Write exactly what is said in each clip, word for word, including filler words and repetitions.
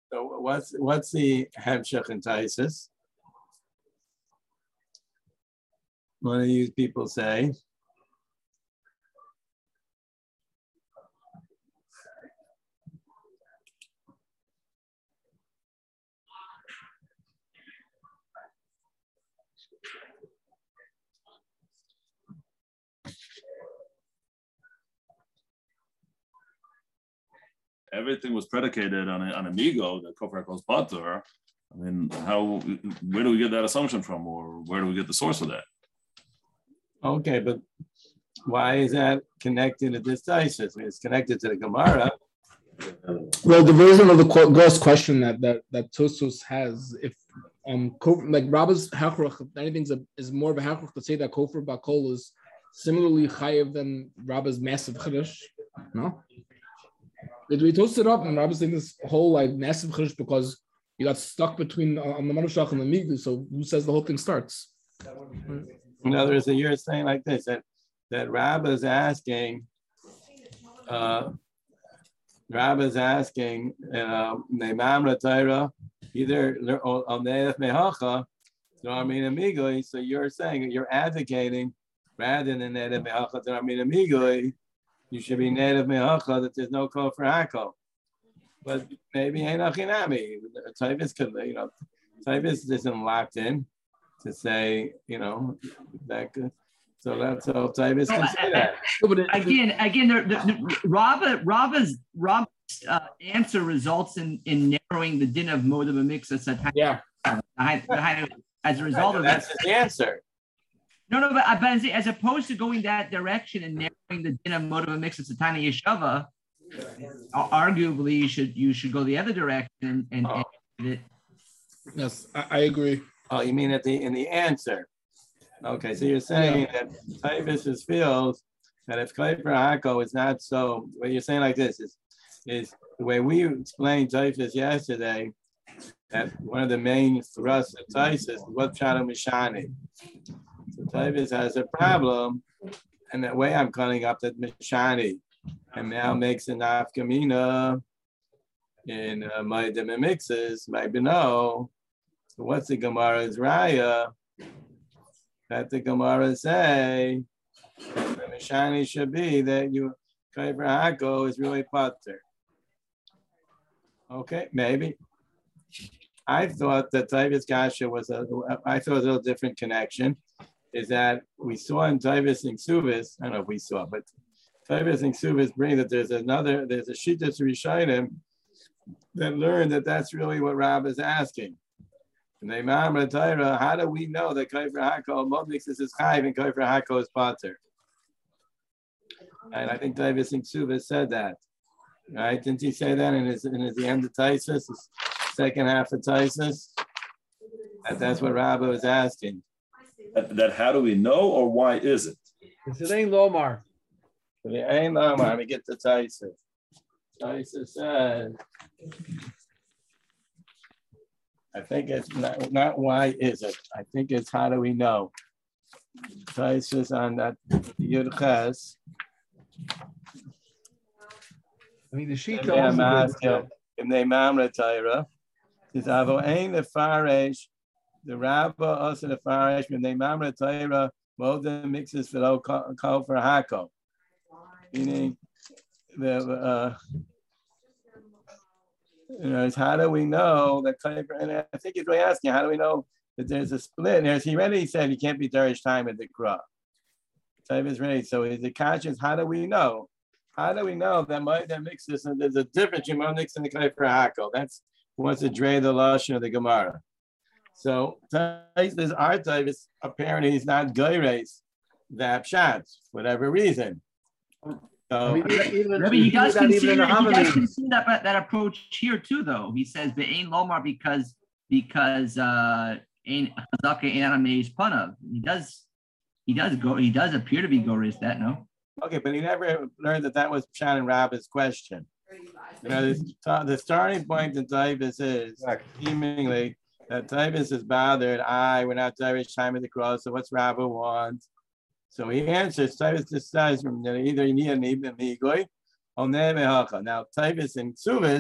So what's what's the hemshech and taisis? What do you people say? Everything was predicated on a, on amigo that Kofar calls Pater. I mean, how? Where do we get that assumption from, or where do we get the source of that? Okay, but why is that connected to this taisis? I mean, it's connected to the Gemara. Well, the version of the gross question that that that Tosfos has, if um like Rabba's hachrach, if anything is more of a hachrach to say that Kofar Bakol is similarly chayiv than Rabba's massive chiddush, no? Did we toast it up and Rabba's saying this whole like massive chiddush because you got stuck between uh, on the Manushach and the Migdu? So who says the whole thing starts? In other words, you're saying like this that that Rabba's asking. Uh, Rabbi's asking, Neimam Torah, either on Neif Mehacha, so I mean Amigoi. So you're saying you're advocating rather than Neif Mehacha, so I mean Amigoi, you should be Neif Mehacha that there's no call for Hako. But maybe Einachinami. Tavis could, you know, Tavis isn't locked in to say, you know, that good. So that's how Tavis can say that. Again, again, the, the, the Rava, Rava's, Rava's uh, answer results in, in narrowing the din of Modeh B'Miksa. Yeah. As a result right, of that's that. That's his answer. No, no, but, but as opposed to going that direction and narrowing the din of Modeh B'Miksa Satana Yeshava, arguably you should you should go the other direction and, oh. and it. Yes, I, I agree. Oh, you mean at the in the answer? Okay, so you're saying yeah. that Tavis feels that if Kaifer Hako is not so, what you're saying like this is, is the way we explained Tavis yesterday, that one of the main thrusts of Tavis is what Pshat Mishani. So Tavis has a problem, and that way I'm calling up that Mishani, and now makes an Afkamina in uh, my demimixes, my Beno. So what's the Gemara's Raya? That the Gemara say the Mishani should be that you Kaifer Hako is really Pater. Okay, maybe. I thought that Tavis Gasha was a I thought it was a little different connection. Is that we saw in Tavis and Suvis, I don't know if we saw, but Tavis and Suvis bring that there's another, there's a Shittas Rishayim that learned that that's really what Rab is asking. And they Torah, how do we know that Kaifer Hako Modnix is Chayv and Kaifer Hako is Pater? And I think Tavis and Suvis said that. Right? Didn't he say that in his in his the end of Taisus, his second half of Taisus? That that's what Rabbi was asking. That, that how do we know, or why is it? It ain't Lomar. It ain't Lomar. Let me get to Taisus. Taisus said, I think it's not, not why is it. I think it's how do we know. Taisus on that Yud Ches. I mean, the sheet If they mamre Torah, says Avo ein lefaresh, the Rabba also the faresh when they mamre Torah, Modeh mixes below call for Hako, meaning the uh, you know, how do we know that? And I think he's really asking, how do we know that there's a split? And there's he already said he can't be Darish time at the Kra. Time is ready. So is it conscious? How do we know? How do we know that my that mixes and there's a difference between Modeh and the Kaifer Hako? That's who wants to drain the lashon of the Gemara. So this our type is apparently he's not Geires that pshat for whatever reason. So, Maybe he does consider, he does consider that, that approach here too, though. He says Be'ein Lomar because because uh Ein Chazaka Ein Anamei's Panav. He does he does go he does appear to be Goris that no. Okay, but he never learned that that was Pshat and Rabba's question. You know, the, the starting point in Tavis is seemingly that Tavis is bothered. I we're not Darish time of the cross. So what's Rabba want? So he answers. Tavis decides from either you need an ibn migoy or nemehacha. Now Tavis and Suvis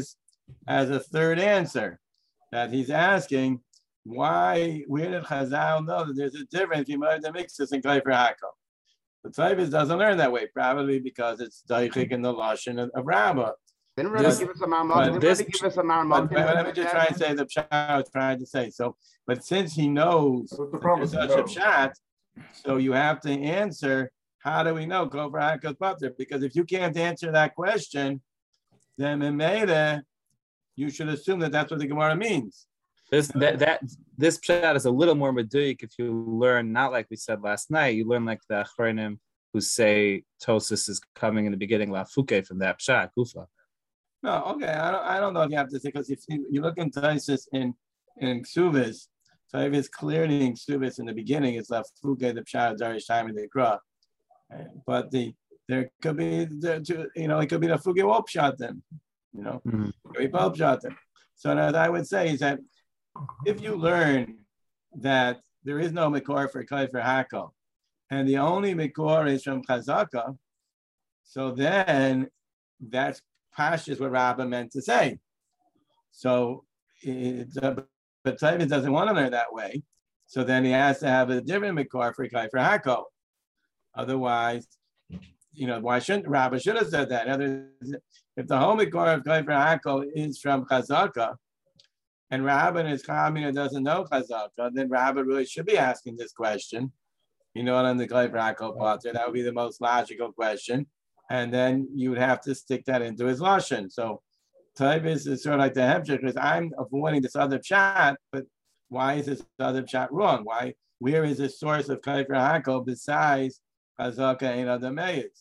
as a third answer, that he's asking, why, where did Chazal know that there's a difference between the mixes and Kaifer Hako? The Taibis doesn't learn that way, probably because it's Daichik in the Lashon of, of Rabbah. Didn't really This- give us a Marmot. but Didn't this- really give us a But, Marmot. but let me just try and say the pshat I was trying to say. So, but since he knows What's the that problem there's with such no? a pshat, so you have to answer, how do we know Kofar Hako's Pater? Because if you can't answer that question, then Memele, you should assume that that's what the Gemara means. This that that this pshat is a little more meduik if you learn, not like we said last night. You learn like the achronim who say Tosis is coming in the beginning lafuke from that pshat gufa. No, okay, I don't, I don't know if you have to say, because if you, you look in Taisus in in Ksuvis, Taisus clearly in Ksuvis in the beginning is lafuke the pshat darish time in the Kra, but the there could be the you know it could be the fuge wop shot then, you know, Mhm. it could be both shot then. So as I would say is that if you learn that there is no Mikor for Kaifer Hako, and the only Mikor is from Chazaka, so then that's Pashas what Rabbah meant to say. So, it, uh, but Taibis doesn't want to learn that way. So then he has to have a different Mikor for Kaifer Hako. Otherwise, you know, why shouldn't Rabbah should have said that? Other, if the whole Mikor of Kaifer Hako is from Chazaka, and Rabbah and his Chamina doesn't know Chazaka, then Rabbah really should be asking this question. You know, on the Kaifer Hako Pater, that would be the most logical question. And then you would have to stick that into his Lashon. So Taibis is sort of like the Hemshech, because I'm avoiding this other chat, but why is this other chat wrong? Why, where is the source of Kaifer Hako besides Chazaka and other Mayas?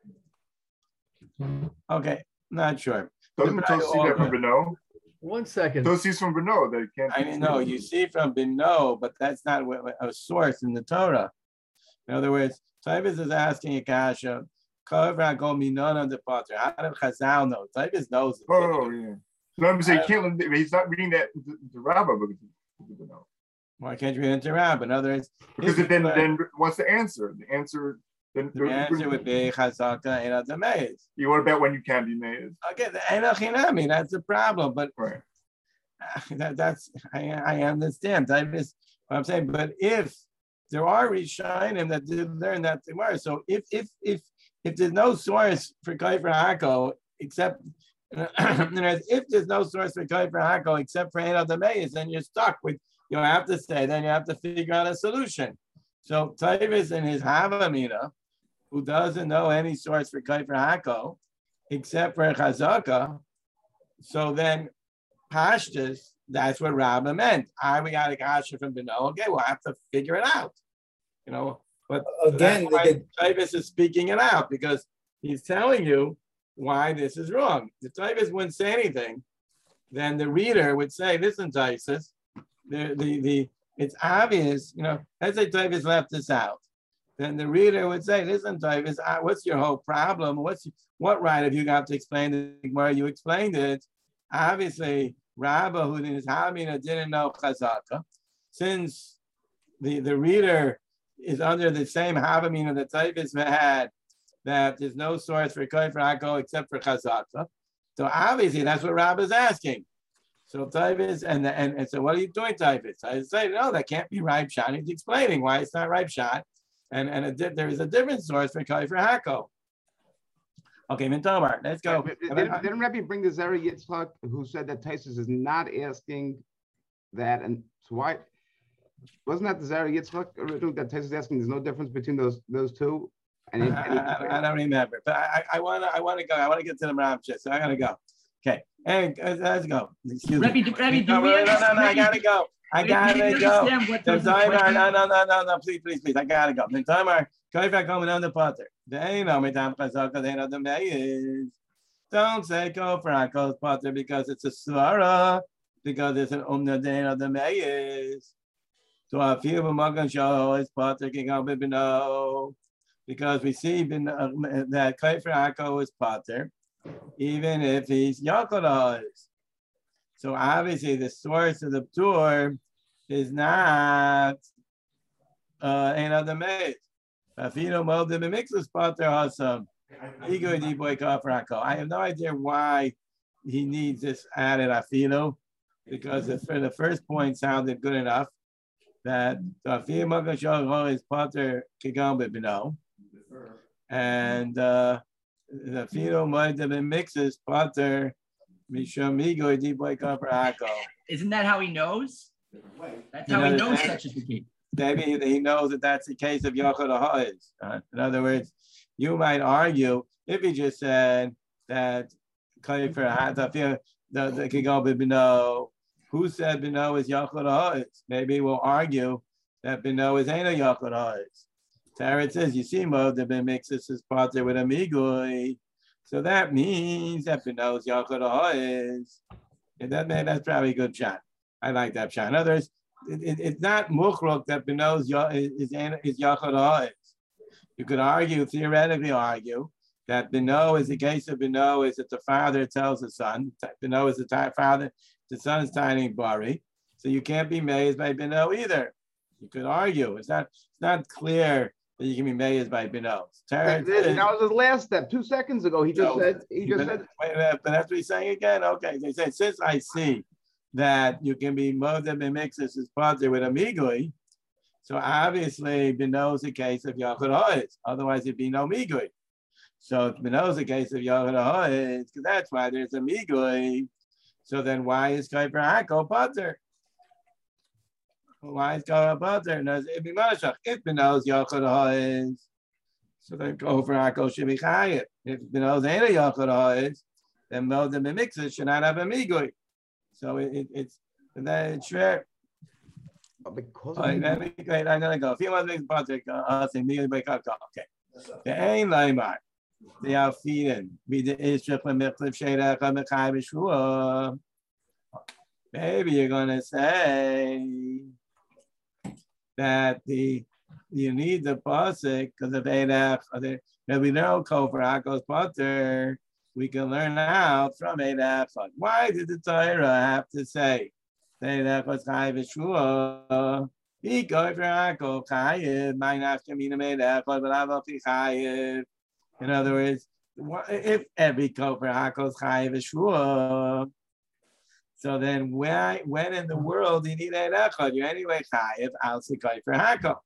Okay, not sure. Doesn't Tosi see that from Beno? One second. Tosi's from Beno. That can't. I didn't know. You see from Bino, but that's not what, what- a source in the Torah. In other words, Taibis is asking a kasha, Kaifer Hako Minona de Pater. How did Chazal know? Taibis knows it. Oh yeah. No, I'm saying he can't. He's not reading that to, to Rabbah because of Beno. Why can't you read into Rab? In other words, Because if it then you- then what's the answer? The answer then the answer would be Chazaka and other Mayas. You what about when you can be made? Okay, the Enochinami, that's the problem. But Right. that, that's I, I understand. I miss what I'm saying. But if there are Rishonim that did learn that tomorrow, so if if if if there's no source for Kaifer Hako except if there's no source for Kaifer Hako except for Ein Adam Meis, then you're stuck with you have to say, then you have to figure out a solution. So Tavis in his Havamina, who doesn't know any source for Kaifer Hako except for Chazaka, so then Pashtas, that's what Rabbah meant. I we got a kasha from Beno. Okay, we'll have to figure it out. You know, but Again, that's why the- Tavis is speaking it out because he's telling you why this is wrong. If Tavis wouldn't say anything, then the reader would say, listen, Taisus, the, the, the, it's obvious, you know, let's say Tavis left this out. Then the reader would say, listen, Tavis, uh, what's your whole problem? What's what right have you got to explain the Gemara? You explained it. Obviously, Rabbah, who in his Hamina didn't know Chazaka, since the, the reader is under the same Havamina that Tavis had, that there's no source for Kaifer Hako except for Chazaka. So obviously that's what Rabbah's asking. So Tavis, and, and and so what are you doing, Tavis? I say, no, that can't be ripe shot. He's explaining why it's not ripe shot. And, and a, there is a different source for Kaifer Hako. Okay, Mintomar, let's go. Yeah, didn't, didn't Rebbe bring the Zera Yitzchak who said that Taisus is not asking that, and so why wasn't that the Zera Yitzchak originally that Taisus is asking? There's no difference between those those two. And, it, and I, I don't remember, but I, I want to I want to go. I want to get to the Ramshah, so I gotta go. Okay, hey, let's go. Excuse Rebbe, me. Rebbe, do no, we no, no, no, I understand- gotta go. I Rebbe, gotta do you go. understand what The those- timer, what- no, no, no, no, no, please, please, please. I gotta go. The timer. Kaifa coming on the potter. They know me time chazaka. They know the is. Don't say go for Hako's potter because it's a svara, because it's an umna. They know the is. So I feel the magan show is potter can go with no, because we see bin, uh, that Kaifa Hako is potter, even if he's Yaakov. So obviously the source of the tour is not uh another maid. Afino molded the mixes potter awesome. Ego di boy Kafrako. I have no idea why he needs this added afilu, because the, the first point sounded good enough that the afilu makashol is pater kigam b'bino, and uh, the afilu might have been mixes pater mishum migo diboy kapar hako. Isn't that how he knows? That's You how know, he knows they- such is the case. Maybe he knows that that's the case of Yachid Ha'is. Uh, in other words, you might argue if he just said that the the Kigol Bino, who said Bino is Yachid Ha'is? Maybe we'll argue that Bino is ain't a Yachid Ha'is. Tarot says you see mode the mixes his partner with a migui, so that means that Bino is Yachid Ha'is. And that man, that's probably a good shot. I like that shot. In other words, It, it, it's not mukhrok that Bino is is is Yachid Ha'is. You could argue, theoretically argue, that Bino is the case of Bino is that the father tells the son. Bino is the t- father, the son is tiny bari, so you can't be mazed by Bino either. You could argue. It's not it's not clear that you can be mazed by Bino. That, that was his last step. Two seconds ago, he just No, said. He just but, said. wait, wait, but that's what he's saying again. Okay, they said since I see that you can be modem and mixes his partner with a migui, so obviously Bino is the case of Yachid Ha'is. Otherwise, it'd be no migui. So if Bino is the case of Yachid Ha'is, because that's why there's a migui. So then why is Kaiper Hako partner? Why is Kaiper partner? No, it'd be Mashach. If Bino is Yachid Ha'is, so then Kaiper Hako should be Chayit. If Bino is ain't a Yachid Ha'is, then modem and mixes should not have a migui. So it, it, it's that it's rare. Because All right, let me, wait, I'm gonna go. If you want to make a project, I'll say me wake up. Okay. The ain laimar, the alfiden, be the ishrich lemichlif sheirach lemechai b'shua. Maybe you're gonna say that the you need the pasuk because of eidach. There we know kofar hakos pater. We can learn out from eidach. Why did the Torah have to say eidach was chai b'shua? He go for hako chayiv. Might have to mean a eidach, but avoti chayiv. In other words, if every kofar hako is chai b'shua, so then why, when in the world do you need eidach? You anyway chayiv al sikay for hako.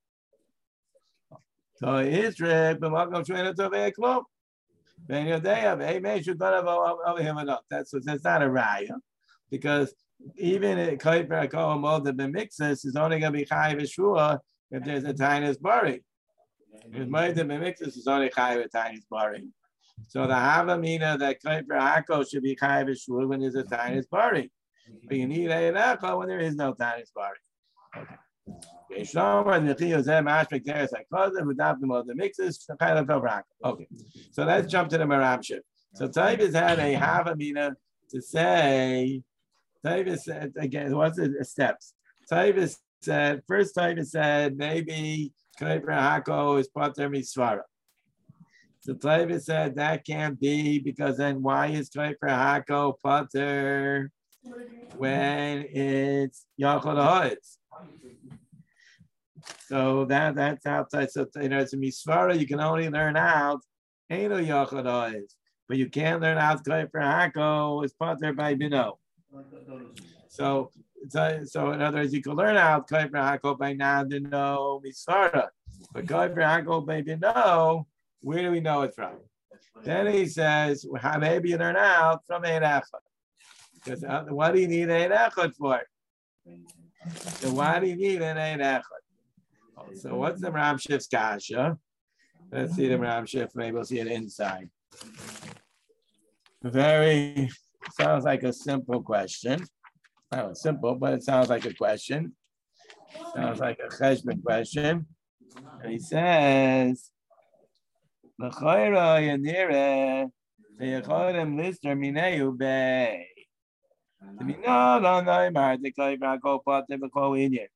So Israel, but welcome to a tovei klum. Then your day of a major over him enough. That's that's not a raya, because even a kaiper kol mod the b'mixes is only going to be chayiv shua if there's a tinius bari. If mod the b'mixes is only chayiv a tinius bari. So the havamina that kaiper hako should be chayiv shua when there's a tinius bari, but you need a hako when there is no tinius bari. Okay. Okay, so let's jump to the Maramship. So Taibis had a Havamina to say, Taibis said, again, what's the steps? Taibis said, first Taibis said, maybe Kaiper Hako is Pater Misvara. So Taibis said, that can't be, because then why is Kaiper Hako Pater when it's Yachid Ha'is? So that that's outside. So you know, it's a misvara. You can only learn out Eino Yachid Ha'is, but you can't learn out Kaiper Hako is pater by Bino. So so so in other words, you can learn out Kaiper Hako by Nadino misvara, but Kaiper Hako by Bino, where do we know it from? Then he says, well, how maybe you learn out from Ein Echad, because uh, what do you need Ein Echad for? So why do you need an Ein Echad? So what's the Ramshif's kasha? Let's see the Ramshif. Maybe we'll see it inside. Very sounds like a simple question. Not simple, but it sounds like a question. Sounds like a cheshbon question. And he says, "L'chayra yanire teyachodim lister mineu bay." To be no, no, no, mar the kayva go pote b'kol inyan.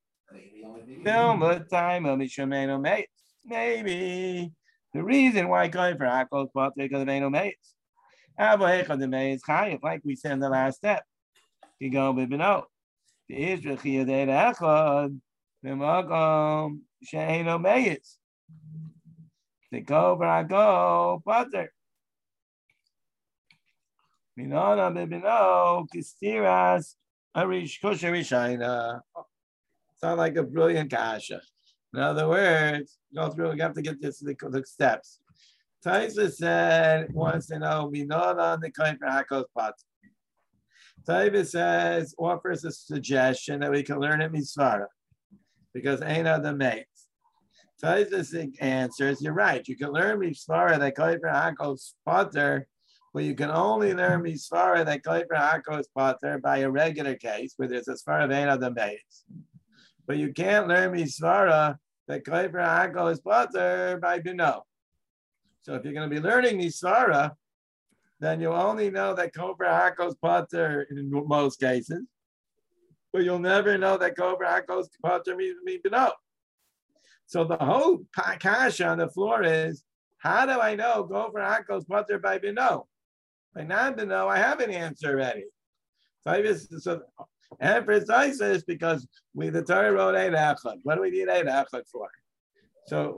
Maybe the reason why going for Hakol Potter because of Eino Mates. Avohechad the Maze Chayiv, like we said in the last step. You go with Bino. The Israel Chiyadei Echad, the Magom Sheino Mates. The go for Hakol Potter. Minona bibino kistiras arish kosher rishayna. Sound like a brilliant kasha. In other words, go through. We have to get this the, the steps. Taisa said wants to know minona the kind for hakos pot. Taisa says offers a suggestion that we can learn it misvara because ain't other mates. Taisa answers, you're right. You can learn misvara that kind for hakos potter. But you can only learn misvara that Kaifer Hakos Pater by a regular case, where there's a svara of Ein Adam Beis. But you can't learn misvara that Kaifer Hakos Pater by Bino. So if you're going to be learning misvara, then you only know that Kaifer Hakos Pater in most cases, but you'll never know that Kaifer Hakos Pater means Bino. So the whole kasha on the floor is, how do I know Kaifer Hakos Pater by Bino? By not to know, I have an answer already. So, and for Taisus, because we the Torah wrote Eid Echad. What do we need Eid Echad for? So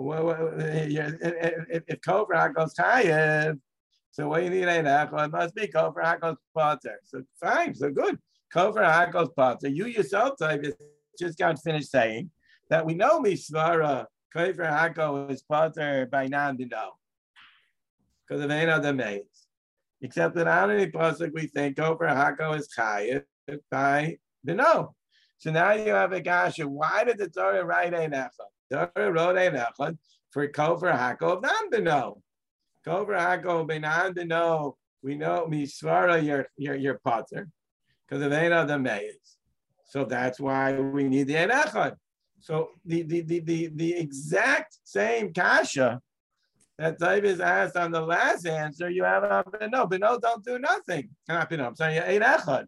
if, if Kofar Hakos Chayev, so what you need Eid Echad must be Kofar Hakos Pater. So fine, so good. Kofar Hakos Pater. You yourself, Taisus, just got finished saying that we know Misvara Kofar Hakos Pater by non to know because of Ein Adam Beis. Except that on any pasuk we think over Hako is chayiv by Bino. So now you have a gasha. Why did the Torah write Ein Echad? The Torah wrote Ein Echad for Kofer Hako of non Bino. Kofer Hako of non Bino. We know misvara your your your pater because of Ein Adam Beis. So that's why we need the Ein Echad. So the the the the, the exact same kasha that David asked on the last answer, you have a Bino. Bino don't do nothing. Not Bino, I'm sorry, Ein Echad.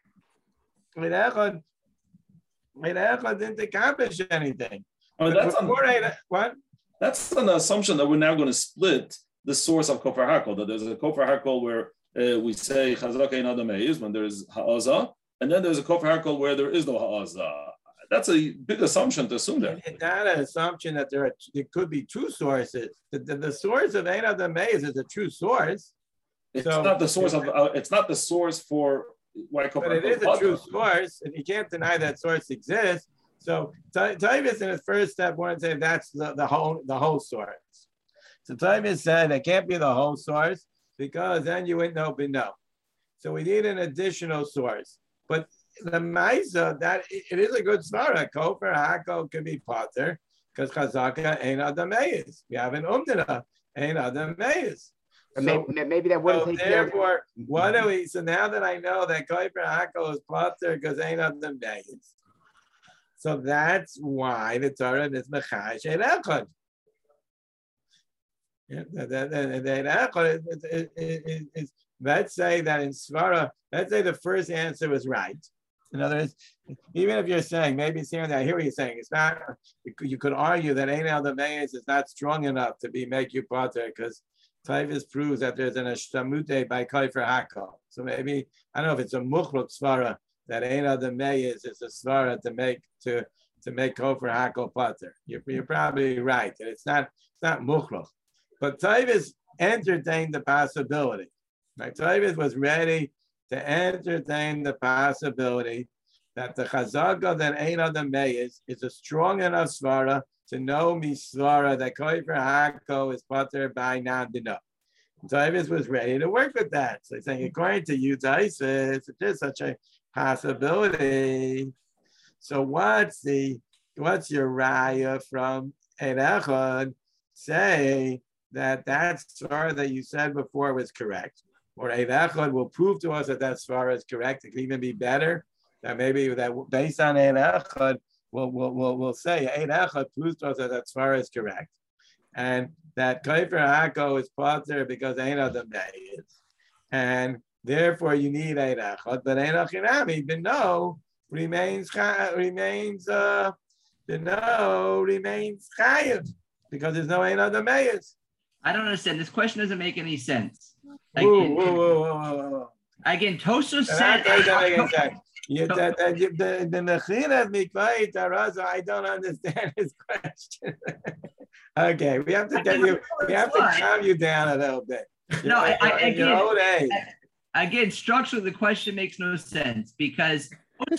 Ein Echad, Ein Echad didn't accomplish anything. Oh, that's on, what? That's an assumption that we're now going to split the source of Kofar Hakol, that there's a Kofar Hakol where uh, we say Chazak Ein Adam Beis when there's Ha'azah, and then there's a Kofar Hakol where there is no Ha'azah. That's a big assumption to assume that. It's not an assumption that there are there could be two sources. The, the, the source of Ein Adam Beis is a true source. It's so, not the source of. Uh, it's not the source for why. But it is a true source, and you can't deny that source exists. So Tavis in his first step wanted to say that's the, the whole the whole source. So Tavis said it can't be the whole source because then you wouldn't know Bino. So we need an additional source, but the Maisa, that it is a good svara. Kofer Hako could be Pater because Chazaka Ein Adam Beis. We have an Umdina Ein Adam Beis. So, maybe, maybe that wouldn't so take therefore, care of... what do we? So now that I know that Kofer Hako is Pater because Ein Adam Beis, so that's why the Torah is Mechash Ein Echad. Yeah, that that that that Echad is, is, is. Let's say that in svara, let's say the first answer was right. In other words, even if you're saying, maybe it's hearing that, I hear what you're saying. It's not, you could argue that Ein Adam Beis is not strong enough to be make you pater because Tavis proves that there's an ashtamute by Kaifer Hako. So maybe, I don't know if it's a muchlok svara that Ein Adam Beis is a svara to make, to, to make Kaifer Hako pater. You're, you're probably right. And it's not, it's not muchlok. But Tavis entertained the possibility. Right? Tavis was ready to entertain the possibility that the Chazaka that Ein Adam Beis is a strong enough svara to know misvara that Kofer Hako is pater by non Bino. Tavis was ready to work with that. So he's saying, according to you, Taisus, it is such a possibility. So what's the what's your raya from Ein Echad say that that svara that you said before was correct? Or Ein Echad will prove to us that that svara is correct. It can even be better. That maybe that based on Ein Echad, we'll, we'll, we'll, we'll say Ein Echad proves to us that that svara is correct. And that Kofer Hako is pater because Ein Adam Beis. And therefore you need Ein Echad. But Ein Echinami, Bino remains, remains, uh, Bino remains chayiv because there's no Ein Adam Beis. I don't understand. This question doesn't make any sense. Whoa, Again, whoa, whoa, whoa, whoa. Again, Tosos said. said. You, the the the mechina of mikvah taraza. I don't understand his question. Okay, we have to get you. We have to calm you down a little bit. No, I, I, again, your old age. again, structurally, the question makes no sense because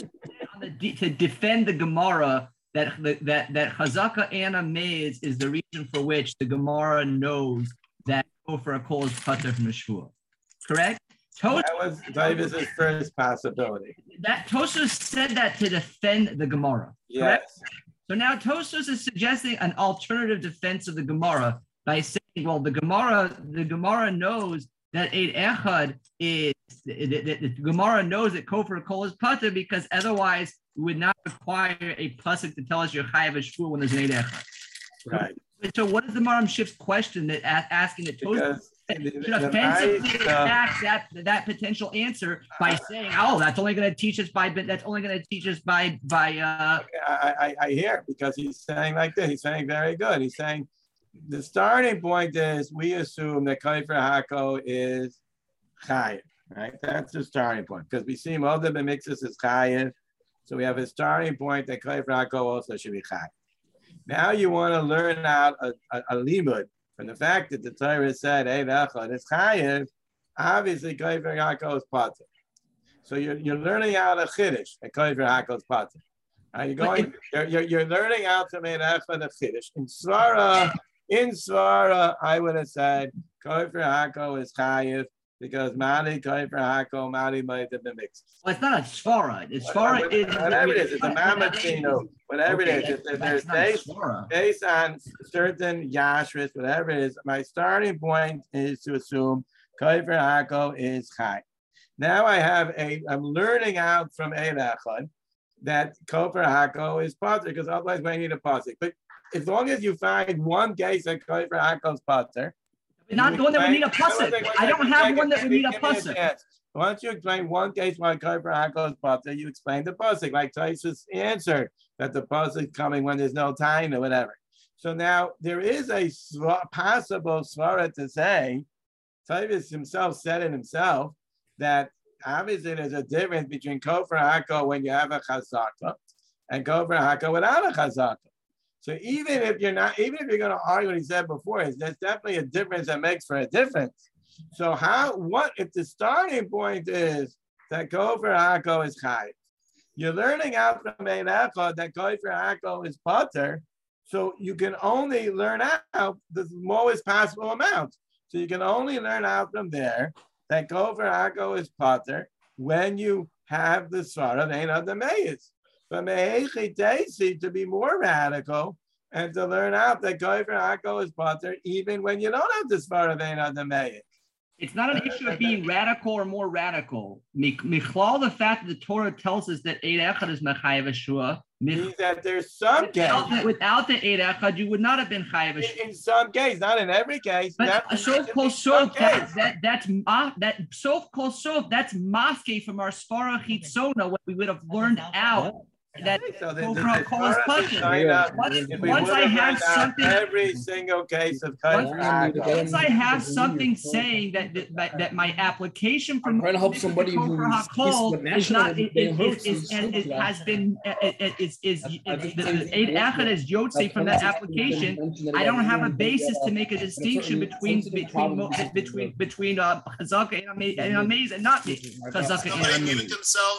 on the, to defend the Gemara that that that Chazaka Anna Meiz is the reason for which the Gemara knows that Kofar Hakol is pater from Shvua. Correct? Tos- that was Davis's first possibility. That Tosos said that to defend the Gemara. Correct? Yes. So now Tosos is suggesting an alternative defense of the Gemara by saying, well, the Gemara, the Gemara knows that Eid Echad is the, the, the, the Gemara knows that Kofar Hakol is pater because otherwise we would not require a pasuk to tell us you're chayav shvua when there's an Eid Echad. Right. So what is the Maram Shift's question that asking that Tosos should offensively uh, attack that that potential answer by saying, "Oh, that's only going to teach us by that's only going to teach us by by." Uh, I, I I hear because he's saying like this. He's saying very good. He's saying the starting point is we assume that Kofar Hakol is chayav, right? That's the starting point because we see most of the mixes is chayav, so we have a starting point that Kofar Hakol also should be chayav. Now you want to learn out a, a, a limud from the fact that the Torah said, "Hey, Echad is chayiv." Obviously, Kofar Hakol is pater. So you're you're learning out a chiddush that Kofar Hakol is pater. Are you going? You're, you're you're learning out to make Echad a chiddush. In Svara, in Svara, I would have said Kofar Hakol is chayiv because Mali Kofar Hakol Mali might have been mixed. well, it's not a svara. It's svara is Whatever it is, it's a mamachino. Whatever Okay, it is, if that's- there's that's not based, svara. based on certain yashris, whatever it is, my starting point is to assume Kofar Hakol is chai. Now I have a, I'm learning out from Eid Echad that Kofar Hakol is pater because otherwise we need a pasuk. But as long as you find one case that Kofar Hakol is pater, Not the one that would need a Explain- pasuk. I don't have one that would need a Give me pasuk. chance. Once you explain one case why Kofar Hakol is pater, you explain the pasuk, like Taisus answered that the pasuk is coming when there's no time or whatever. So now there is a swa- possible svara to say, Taisus himself said it himself, that obviously there's a difference between Kofar Hakol when you have a chazaka and Kofar Hakol without a chazaka. So even if you're not, even if you're going to argue what he said before, is there's definitely a difference that makes for a difference. So how, what if the starting point is that Kofar Hakol is chayiv? You're learning out from Eid Echad that Kofar Hakol is pater, so you can only learn out the lowest possible amount. So you can only learn out from there that Kofar Hakol is pater when you have the svara of Ein Adam Meiz. But Mehechi Teisi, to be more radical and to learn out that Kofar Hakol is pater even when you don't have the svara of Ein Adam Meiz. It's not an issue of being radical or more radical. Michlal, the fact that the Torah tells us that Eid Echad is mechayev shua, means that there's some without, case. without the Eid Echad, you would not have been chayev In, shua. in some case, not in every case. But That- sof kol in some sof, that, case. that that's ma, that sof kol sof, that's maske from our svara chitzona when we would have learned out that So the- the- Kofar the Hakol is Torah is pater. signed up. Once, If we once would I have learned out something. every single case of Once, Kofar Hakol. once I have something saying that that, that, that my application for I'm trying to help somebody Kofar who's Hakol with is not national- it, they it, hurt is, is, some is, stuff. has been it, it, is is I- I the think the it's Eid important. Echad is yotze from that application. I don't have a basis to make a distinction between between mo- between between uh Chazaka and Amaz and Amaz and not Chazaka and Amaz.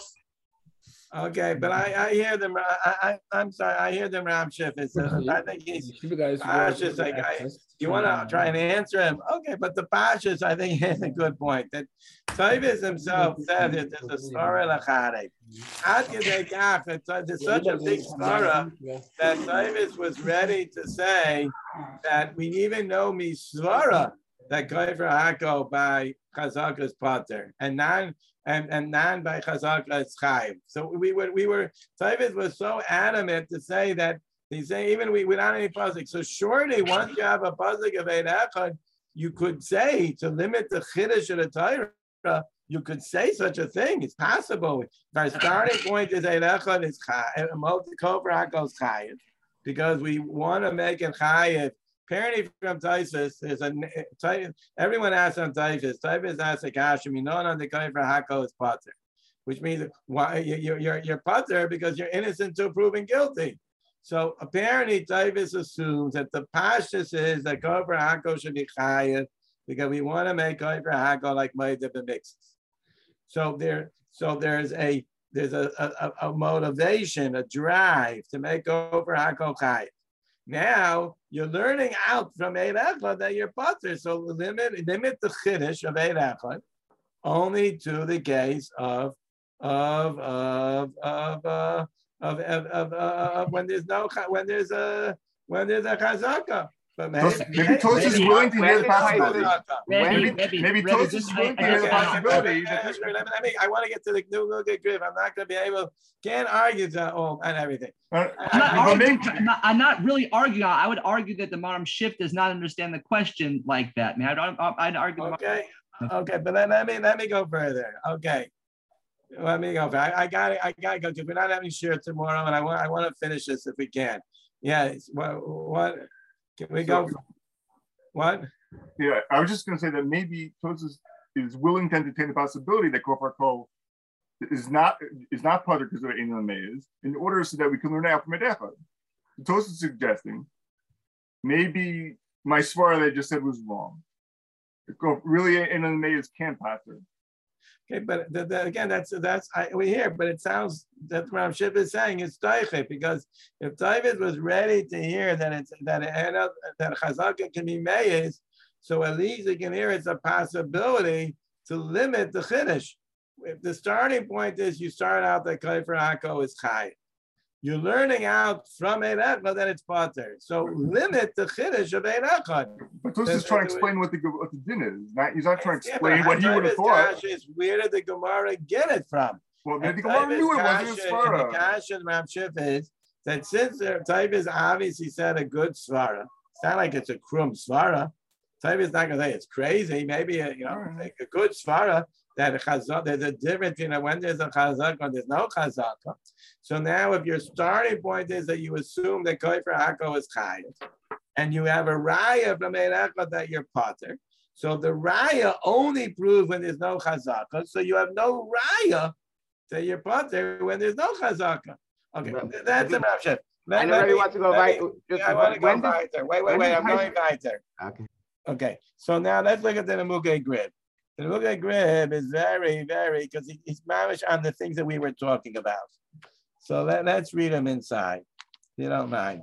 Okay, but I, I hear them. I, I, I'm sorry. I hear them. Ram Schiff is. Uh, I think he's. You guys, I was just like, I, you want to try and answer him? Okay, but the Pashas, I think, has a good point. That Tavis himself said that there's a svara lachare. Ad Yedei Kach, that there's such a big svara that Tavis was ready to say that we even know me svara that Kofar Hakol by Chazaka's pater and non and and non by Chazaka is chayiv. So we were we were Tavis was so adamant to say that he's saying even we without any pasuk. So surely once you have a pasuk of Eid Echad, you could say to limit the chiddush of the Torah. You could say such a thing. It's possible. If our starting point is Eid Echad is chayiv, Kofar Hakol is chayiv, because we want to make it chayiv. Apparently from Taisus, there's a everyone asks on Taisus. Taisus asks a kasha. We know on the Kofar Hakol is pater, which means why you're you're you're pater because you're innocent till proven guilty. So apparently Taisus assumes that the pashtus is that Kofar Hakol should be chayiv because we want to make Kofar Hakol like Moed b'mixes. So there, so there's a there's a, a, a motivation, a drive to make over Hakol Chayiv. Now you're learning out from Eid Echad that you're potter. So limit limit the chiddush of Eid Echad only to the case of of of of uh, of, of, of, uh, of when there's no when there's a when there's a chazaka. But maybe maybe Tosis is willing to hear the possibility. Maybe maybe, maybe Tosis is willing to hear the possibility. Let me. I want to get to the new look at Griff. I'm not going to be able. Can't argue to all and everything. I'm not, arguing, I'm, not, I'm not really arguing. I would argue that the Maram Shift does not understand the question like that. I mean, I don't. I'd argue. Okay. Okay, but then let me let me go further. Okay. Let me go. I, I got it. I got to go because we're not having share tomorrow, and I want I want to finish this if we can. Yeah. What? What? Can we go? So, what? Yeah, I was just going to say that maybe Tosis is willing to entertain the possibility that Kofar Kol is not is not part of because of Ein Lameis in order so that we can learn out from Edechad. Tosis is suggesting maybe my svara that I just said was wrong. Really, Ein Lameis can't pater. Okay, but the, the, again, that's that's I, we hear, but it sounds that Rav Shif is saying it's Taichit, because if David was ready to hear that it's that it, that Chazaka can be Meis, so at least he can hear it's a possibility to limit the Chiddush. If the starting point is you start out that Kaifer Hako is Chai, you're learning out from Eid Echad that it's Pater. So limit the Chiddush of Eid Echad. But Tosis is trying to explain what the what the din is. Not, he's not trying to explain yeah, what he would have thought. Is where did the Gemara get it from? Well, the Gemara knew it wasn't his svara. The Kasha and Rav Shif is that since the Taib is obviously said a good svara, it's not like it's a krum svara. Taib is not going to say it's crazy. Maybe a, you know right. like a good svara. That chazak, there's a difference between you know, when there's a chazak and there's no chazak. So now, if your starting point is that you assume that Kofer Hako is chayiv, and you have a raya from Eid Echad that you're potter, so the raya only proves when there's no chazaka. So you have no raya that you're potter when there's no chazaka. Okay, no, that's a Rav Shif. I know you want to go right. I want to go weiter. Wait, wait, wait. I'm going weiter. Okay. Okay. So now let's look at the Nemukei Grib. The Nemukei Grib is very, very, because he, he's mamish on the things that we were talking about. So let, let's read them inside, if you don't mind.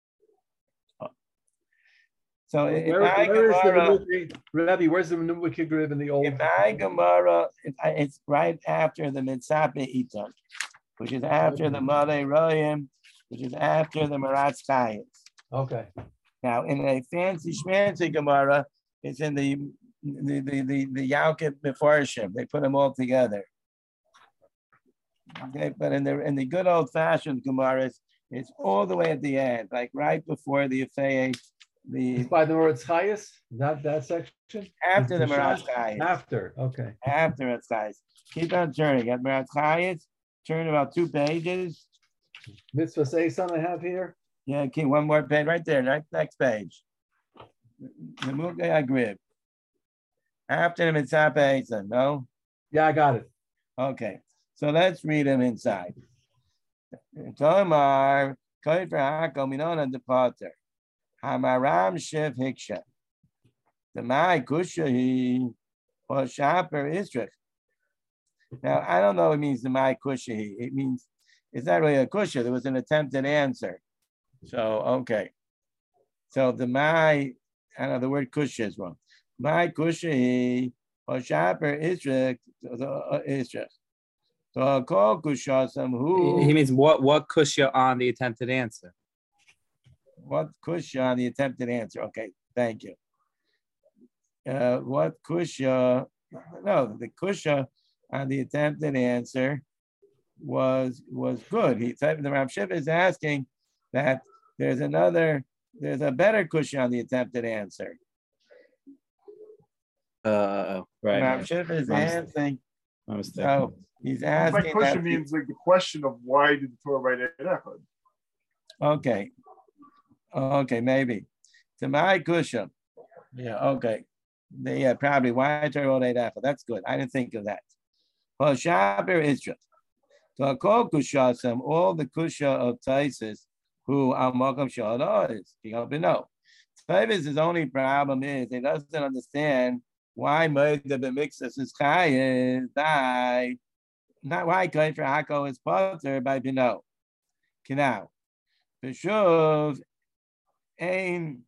So Where, in where my is Gemara, the Rabbi, where's the Nemukei Grib in the old? In my Gemara, it, it's right after the Mitzape Iton, which is after the Madei Royim, which is after the Maratz Chayim. Okay. Now, in a fancy schmancy Gemara, it's in the the the the, the Yalkut Mefarshim. They put them all together. Okay, but in the in the good old fashioned Gemaras, it's all the way at the end, like right before the Yefei, the it's by the Maratz Chayis, that that section. After the Maratz Chayis. After, okay. After Maratz Chayis. Keep on turning. At Maratz Chayis, turn about two pages. Mitzvah say something I have here. Yeah, keep one more page right there. Right, next page. The Nemukei Grib. After the Mitzape Eitzah, no? Yeah, I got it. Okay, so let's read them inside. Tomar, Kofer Hako Minona Depater. Hamaram Shiv Hiksha. The Mai Kushahi or Shaper Israel. Now, I don't know what it means the Mai Kushahi. It means it's not really a kusha. There was an attempted answer. So, okay. So the Mai, I don't know, the word kusha is wrong. My kushahi or shaper Israel Israel. So call kushasam who he means what what kusha on the attempted answer. What kusha on the attempted answer? Okay, thank you. Uh, what kusha? No, the kusha on the attempted answer was was good. He said the Rav Shif is asking that there's another, there's a better kusha on the attempted answer. Uh, right. Rav Shif is asking. So he's My asking. question that means like the question of why did the Torah write Eid Echad? Okay. Okay, maybe. To my kusha. Yeah, okay. Yeah, probably. Why Torah wrote Eid Echad? That's good. I didn't think of that. Well, Shaper Israel. So call kushasam, all the kusha of Taisis who are Malcolm Shahada is. You don't know. Tavis, his only problem is he doesn't understand why made the b'mixus is chayiv by not why kofer hako is potter by bino. Now, b'shuv ein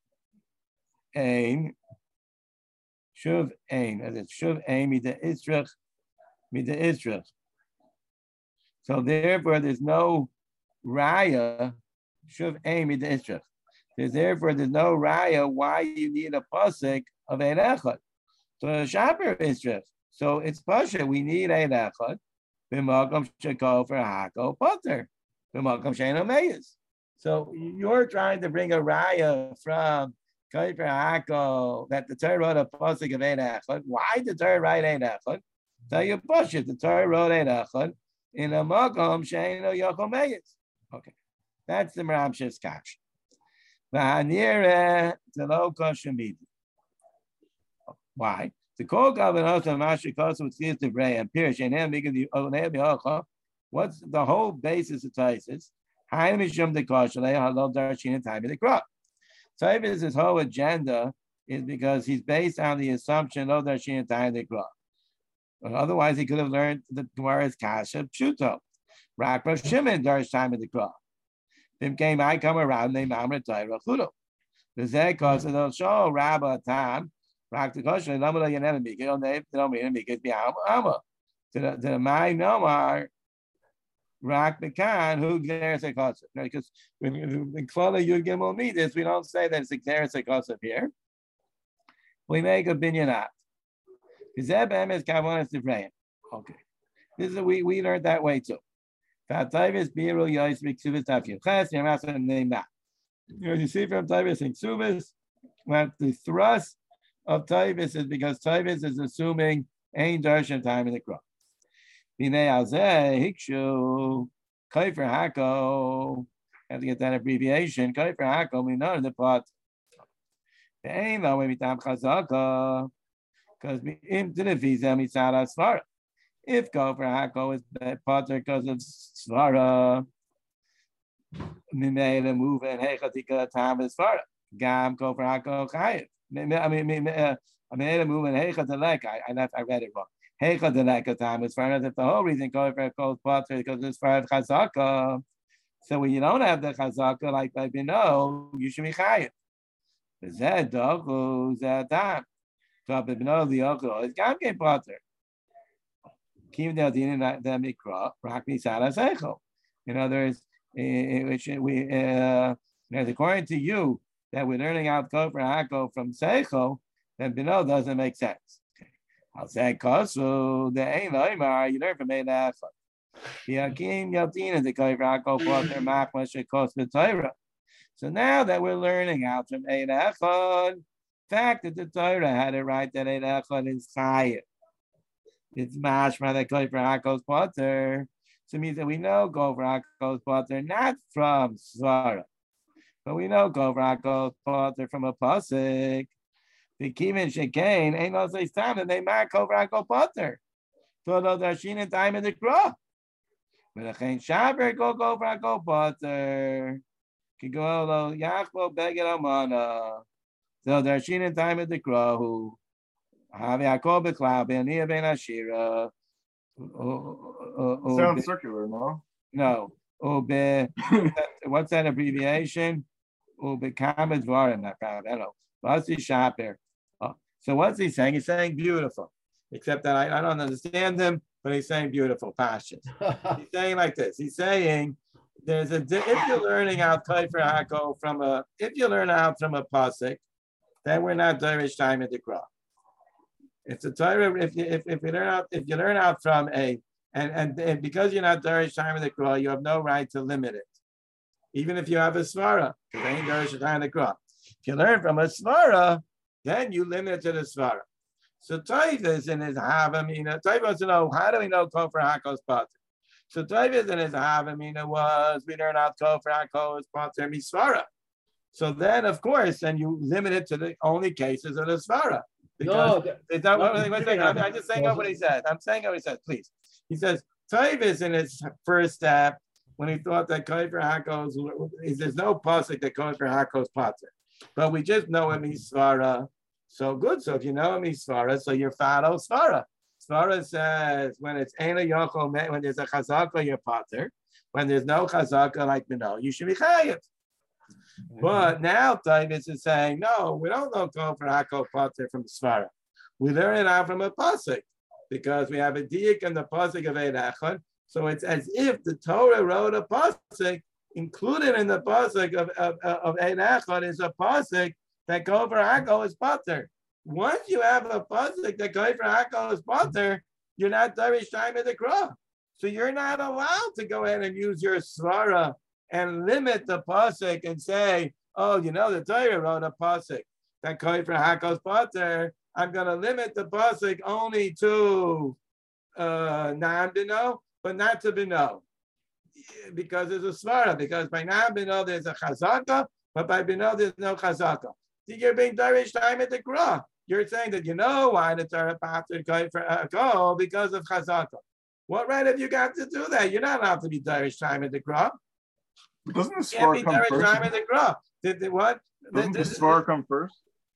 ein shuv ein as it's shuv ein mida israch mida israch. So therefore, there's no raya shuv ein mida israch. There's therefore there's no raya why you need a pasuk of ein echad. So shaper israch. So it's pasha. We need ein echad. B'makom shekol for hako potter. B'makom she'eino meyes. So you're trying to bring a raya from Kofer Hako that the Torah wrote a pasuk of ein echad. Why the Torah write ein echad? Tell you push it. The Torah wrote ein echad in a makom she'eino yochel meyes. Okay, that's the Ramsh's kash. V'hanireh telo kosher. Why? The kol gavanot of Mashiach Kosu with Tziyas Devrei and Pirish and him because the Oneim Yochel. What's the whole basis of Taisis? Haim Mishum de Kosher Halal Darshin and Time of the crop. Taivis, his whole agenda is because he's based on the assumption of Darshin and Time of the crop. Otherwise, he could have learned the Gemara's Kasha Pshuto. Rak Rav Shimon Darsh Time of the crop. Then came I come around named Amrit Torah Chudo. The Zeh Kosa they'll show Rabba Tam. Rak the Kosher Lamala Yanem Mikil Name they don't mean because be Amma. To the to the my Nomar. Rak Mekan, who Gneres Ekosef. Because when in Klala Yud Gimel Midas, we don't say that it's Gneres Ekosef here. We make a binyanat. Zebem is Kavonis Devrayim. Okay. This is we we learned that way too. Taivis Biru Yois Miksubis Tafyu. Class, your master name that. You know, you see from Taivis and Ksubis, when the thrust of Taivis is because Taivis is assuming Ein Darshan time in the crop. B'nei Azeh Hikshu Kofer Hako. Have to get that abbreviation. Kofer Hako. We know the pot. The aim though we tam chazaka because in the visa mitzara svara. If Kofer Hako is potter because of svara, we made a move and hechatika tam is svara. Gam Kofer Hako chayiv. I mean, I made a move and hechatalek. I I I read it wrong. Heicha deleka time is far if the whole reason Kofer calls potter because it's far of chazaka. So when you don't have the chazaka like by bino, you should be chayiv. The zed dog who's at time. So bino the oko is gamke potter. Kim del din the mikra rakni sara seichel. In other words, which we uh, according to you that we're learning out Kofer Hako from seichel, then bino doesn't make sense. I'll say Kosu, the Ein Loimar, you learn from Ein Echad. Yakim Yatina, the Kofer Hako, Potter, Machma, Shekos, B'Torah. So now that we're learning out from Ein Echad, the fact that the Torah had it right that Ein Echad is Chayiv. It's mashma that Kofer Hako's Potter. So it means that we know Kofer Hako's Potter not from Svara, but we know Kofer Hako's Potter from a pasuk. The Kivin Shekain ain't no say time and they mark over Hako Potter. So those are seen in time in the crop. But the Chain Shaber go go over Hako Potter. Kigolo Yachbo Beged Amana. So they're seen in time in the crop who have Yaakov Beklav and Nia Ben Ashira. Sounds circular, no? No. Ube, what's that abbreviation? Ube Kamed Varim, I don't know. What's he shaper? Oh, so what's he saying? He's saying beautiful. Except that I, I don't understand him, but he's saying beautiful passions. He's saying like this. He's saying there's a if you're learning out Kofer Hako from a if you learn out from a pasuk, then we're not Dorish time at the crop. If the Torah, if you if, if you learn out if you learn out from a and and, and because you're not Dorish time at the crop, you have no right to limit it, even if you have a svara. Because ain't Dorish time at the crop. If you learn from a svara, then you limit it to the svara. So Taivas in his Havamina, Taivas wants to know, how do we know Kofer Hako's Potter? So Taivas in his Havamina was, we learn out Kofer Hako's Potter Misvara. So then, of course, then you limit it to the only cases of the svara. Because no, it's not, no, wait, wait, wait, I'm, I'm just saying what he said. I'm saying what he said, please. He says, Taivas in his first step, when he thought that Kofer Hako's, there's no pasuk that Kofer Hako's Potter. But we just know him Misvara. So good. So if you know me svara, so you're follow svara. Svara says when it's ena yochel, when there's a chazaka, you're pater. When there's no chazaka, like you know, you should be chayiv. But now Tavis is saying, no, we don't know kol for hakol pater from the svara. We learn it out from a pasuk because we have a diak in the pasuk of Eid Echad. So it's as if the Torah wrote a pasuk. Included in the pasuk of of, of Eid Echad is a pasuk that kol for hakol is pater. Once you have a pasuk that kol for hakol is pater, you're not darish time in the krah. So you're not allowed to go ahead and use your svara and limit the pasuk and say, oh, you know, the Torah wrote a pasuk that kol for hakol is pater. I'm going to limit the pasuk only to uh, Na'am Bino, but not to Bino. Because there's a svara, because by Na'am Bino there's a chazaka, but by Bino there's no chazaka. You're being darish time at the krah. You're saying that you know why the Torah pater kol for hakol because of chazaka. What right have you got to do that? You're not allowed to be darish time at the krah. Doesn't the You can't be svara come darish first? time at the krah. Did, did what? Doesn't the Did- svara come first?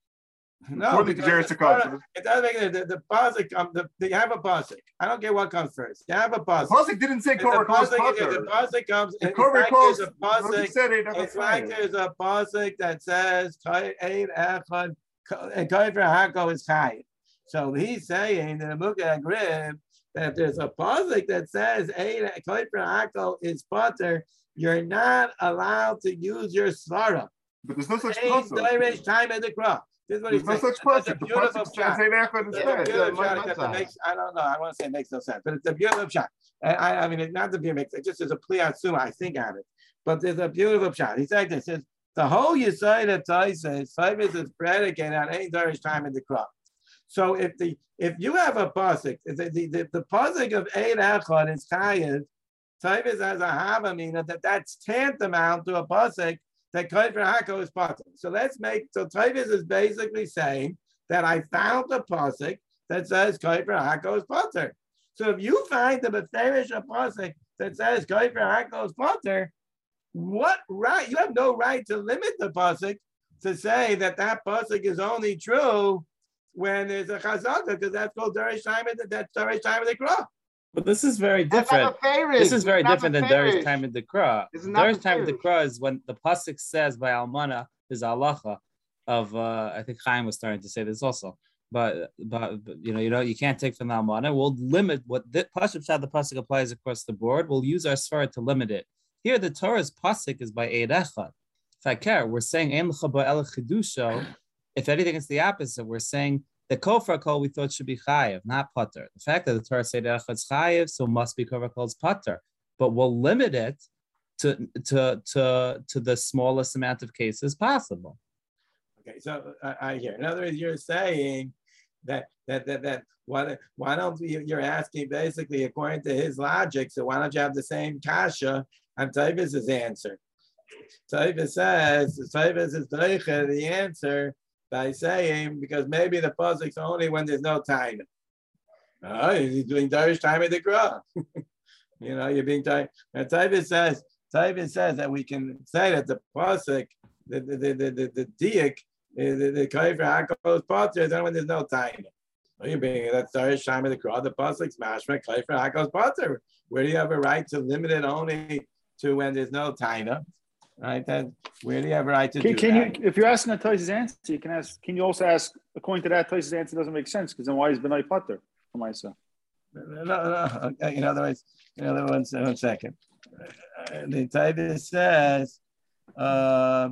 No, Before the because Gezeres the HaKadosh. Torah- it doesn't make it. The, the pasuk come. The, the, you have a pasuk. I don't care what comes first. You have a The pasuk. pasuk didn't say If the kol calls pasuk, if the pater. pasuk comes, The it's kol like calls. there's a pasuk. said it. It's like there's a pasuk that says Eid Echad and kol for hakol is chayiv. So he's saying in the book of Agrib that if there's a pasuk that says Eid kol for hakol is pater, you're not allowed to use your svara. But there's no such Ain't pasuk. darish time at the krah. This is what There's he's no saying. such That's a pasuk. The beautiful pasuk shot. says Eid Echad It's a instead. beautiful Yeah, shot my- because my it makes, I don't know, I want to say it makes no sense, but it's a beautiful shot. I, I, I mean, it's not the beautiful, it just is a pli atzuma, I think on it. But there's a beautiful shot. He's like this, says, the whole Yisrael of Taisa, Taisa is predicated on any darish time in the crop. So if the if you have a pasuk, the the, the, the pasuk of Eid Echad is chayiv, Tavis has a havamina that that's tantamount to a pasuk that kol for hakol is pater. So let's make, so Tavis is basically saying that I found a pasuk that says kol for hakol is pater. So if you find the beferish a pasuk that says kol for hakol is pater, what right? You have no right to limit the pasuk to say that that pasuk is only true when there's a chazaka, because that's called darish time. That's darish time of the krah. But this is very That's not different. a favorite. This is very It's not different a than favorite. Darish time in the Kra. This is not Darish the time in the favorite. Kra is when the pasuk says by Almana is halacha of uh, I think Chaim was starting to say this also. But, but but you know you know you can't take from the Almana. We'll limit what the pasuk shad the pasuk applies across the board. We'll use our svara to limit it. Here the Torah's pasuk is by Eid Echad. If I care, we're saying Ein L'cha Ba'el Chidusho. If anything, it's the opposite. We're saying the kofar kol we thought should be chayiv, not pater. The fact that the Torah said Echad is chayiv, so must be kofar kol's pater. But we'll limit it to to to to the smallest amount of cases possible. Okay, so I, I hear. In other words, you're saying that that that that why why don't you, you're asking basically according to his logic? So why don't you have the same kasha on Tavis's answer? Tavis says Tavis is the answer by saying because maybe the pasuk's only when there's no time. Oh, he's doing darish time at the krah. You know, you're being tired. And Tavis says Tavis says that we can say that the pasuk, the the the the the, the diak. The the kol for hakol is pater, then when there's no time. Oh, you're being that's darish time of the krah. The pasuk's mashma kol for hakol is pater. Where do you have a right to limit it only to when there's no time? Right? Then where do you have a right to Can, do can that? you, if you're asking a Toys's answer, you can ask. Can you also ask according to that Toys's answer doesn't make sense because then why is Benai Pater for myself? No, no, no. Okay, in other words, in other words, one second. Uh, the Tavis says, uh,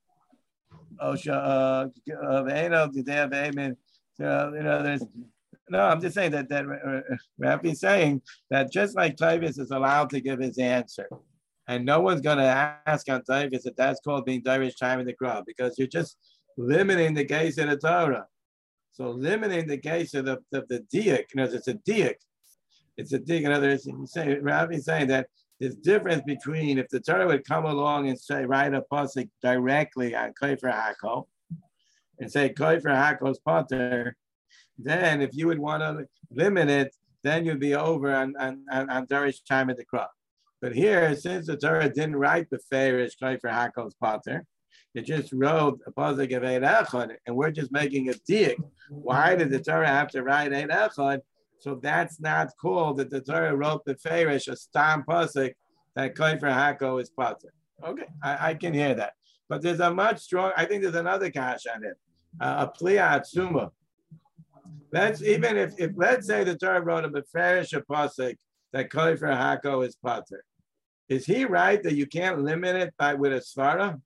oh, uh, V'eno, the day of Amen. So, you know, there's, no, I'm just saying that, that uh, Rafi's saying that just like Tavis is allowed to give his answer, and no one's going to ask on Tavis that that's called being darish time in the crowd, because you're just limiting the case of the Torah. So limiting the case of the, the, the diak, you know, it's a diak. It's a diak. In other words, say, Rafi's saying that there's difference between if the Torah would come along and say, write a pasuk directly on kol for hakol and say kol for hakol is pater, then if you would want to limit it, then you'd be over on, on, on, on darish time of the crop. But here, since the Torah didn't write the fairish kol for hakol is pater, You just wrote a pasuk of Ein Echad, and we're just making a diak. Why did the Torah have to write Ein Echad? So that's not called that the Torah wrote the Ferish, a stam pasuk that Kofer Hako is pater. Okay, I, I can hear that. But there's a much strong, I think there's another kash on it, uh, a Pliya Atzuma. Let's, even if, if, let's say the Torah wrote a Beferish, a pasuk that Kofer Hako is pater. Is he right that you can't limit it by with a svara?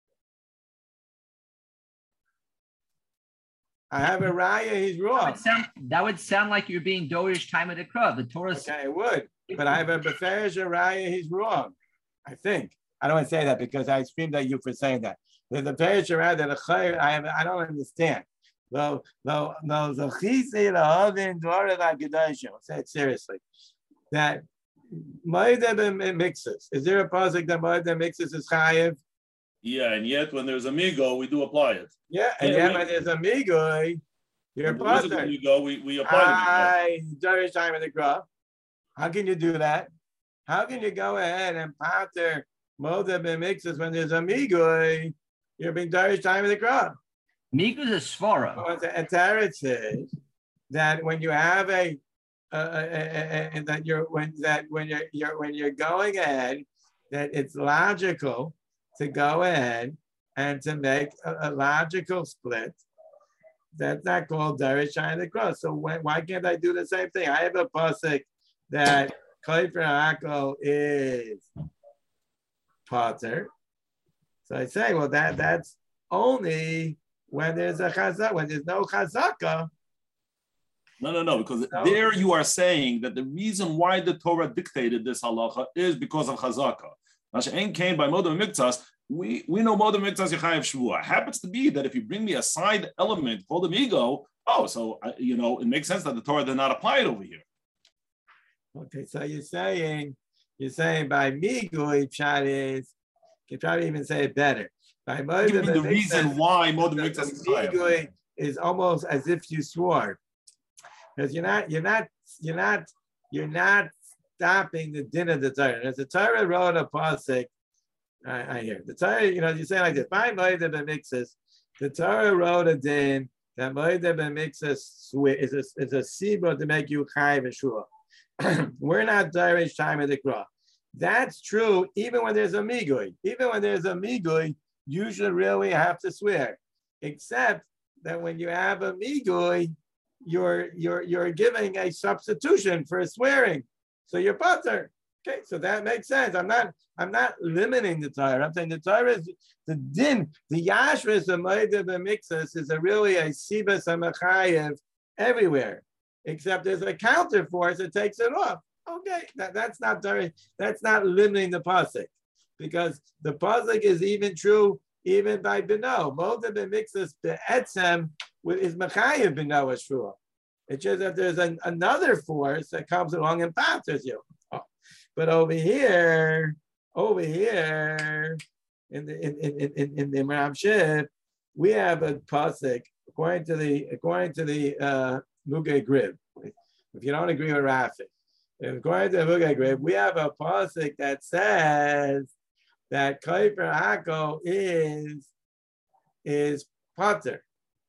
I have a raya, he's wrong. That would sound, that would sound like you're being dorish time of the crowd. The Torah. Okay, it would. But I have a beferish raya, he's wrong. I think. I don't want to say that because I screamed at you for saying that. There's a beferish raya that a chayr, I have, I don't understand. No, no, no. The chisi lahavin dvarim hakadoshim. Say it seriously. That ma'ideh mixes. Is there a pasuk that ma'ideh mixes is chayiv? Yeah, and yet when there's a migo, we do apply it. Yeah, and yeah, yet when there's a migo, you're pater. Migo, we we apply the migo. Time in the crop. How can you do that? How can you go ahead and pater ma'ideh mixes when there's a migo? You're being darish time in the crop. Migo is a svara. And Tarot says that when you have a Uh, and that you're when that when you're, you're when you're going ahead, that it's logical to go ahead and to make a, a logical split. That's not called Darish Shine the Cross. So when, why can't I do the same thing? I have a pasuk that Kofer Hako is pater. So I say, well, that that's only when there's a chazak. When there's no chazaka. No, no, no, because no. There you are saying that the reason why the Torah dictated this halacha is because of chazaka. Masha'en came by modem miktas. We we know modem miktas yechayev shvua. Happens to be that if you bring me a side element called amigo, oh, so you know it makes sense that the Torah did not apply it over here. Okay, so you're saying you're saying by migui pshat is you can probably even say it better. By modem the reason why modem miktas migui is almost as if you swore. Because you're not, you're not, you're not, you're not stopping the din of the Torah. As the Torah wrote a pasuk, I, I hear the Torah. You know, you say like this: "By ma'ideh b'mixes," the Torah wrote a din that ma'ideh b'mixes is a is a sibra to make you chayiv and shua. We're not darish time of the crop. That's true even when there's a migui. Even when there's a migui, you should really have to swear. Except that when you have a migui, you're you're you're giving a substitution for swearing, so you're pater. Okay, so that makes sense. I'm not I'm not limiting the Torah. I'm saying the Torah is the din, the yashris of ma'ideh b'mixes is a really a sibas hamachayev everywhere, except there's a counter force that takes it off. Okay, that, that's not that's not limiting the pasuk, because the pasuk is even true even by bino. Ma'ideh b'mixes be'etzem is mechayev b'no ashua. It's just that there's an, another force that comes along and paters you. Oh. But over here, over here in the in in in, in the Ram Shif, we have a pasuk according to the according to the uh, Mugay Grib. If you don't agree with Rafi, according to the Mugay Grib, we have a pasuk that says that Kofer Hako is is pater.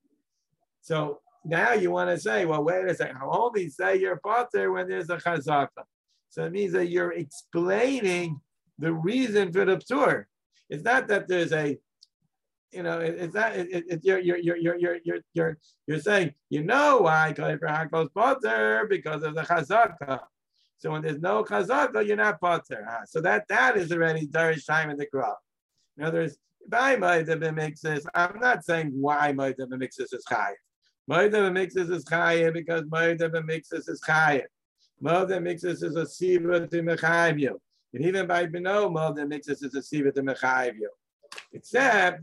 So now you want to say, well, wait a second, I'll only say you're pater when there's a chazaka. So it means that you're explaining the reason for the ptur. It's not that there's a, you know, it, it's not, it, it, you're, you're, you're, you're, you're, you're, you're, you're saying, you know why Kofer Hako is pater because of the chazaka. So when there's no chazaka, you're not pater. Huh? So that, that is already darish time in the crop. In other words, by ma'ideh b'mixes, I'm not saying why ma'ideh b'mixes is chayiv. Ma'ideh b'mixes is chayiv because ma'ideh b'mixes is chayiv. Ma'ideh b'mixes is a siva to mechayiv you. And even by bino, ma'ideh b'mixes is a siva to mechayiv you. Except,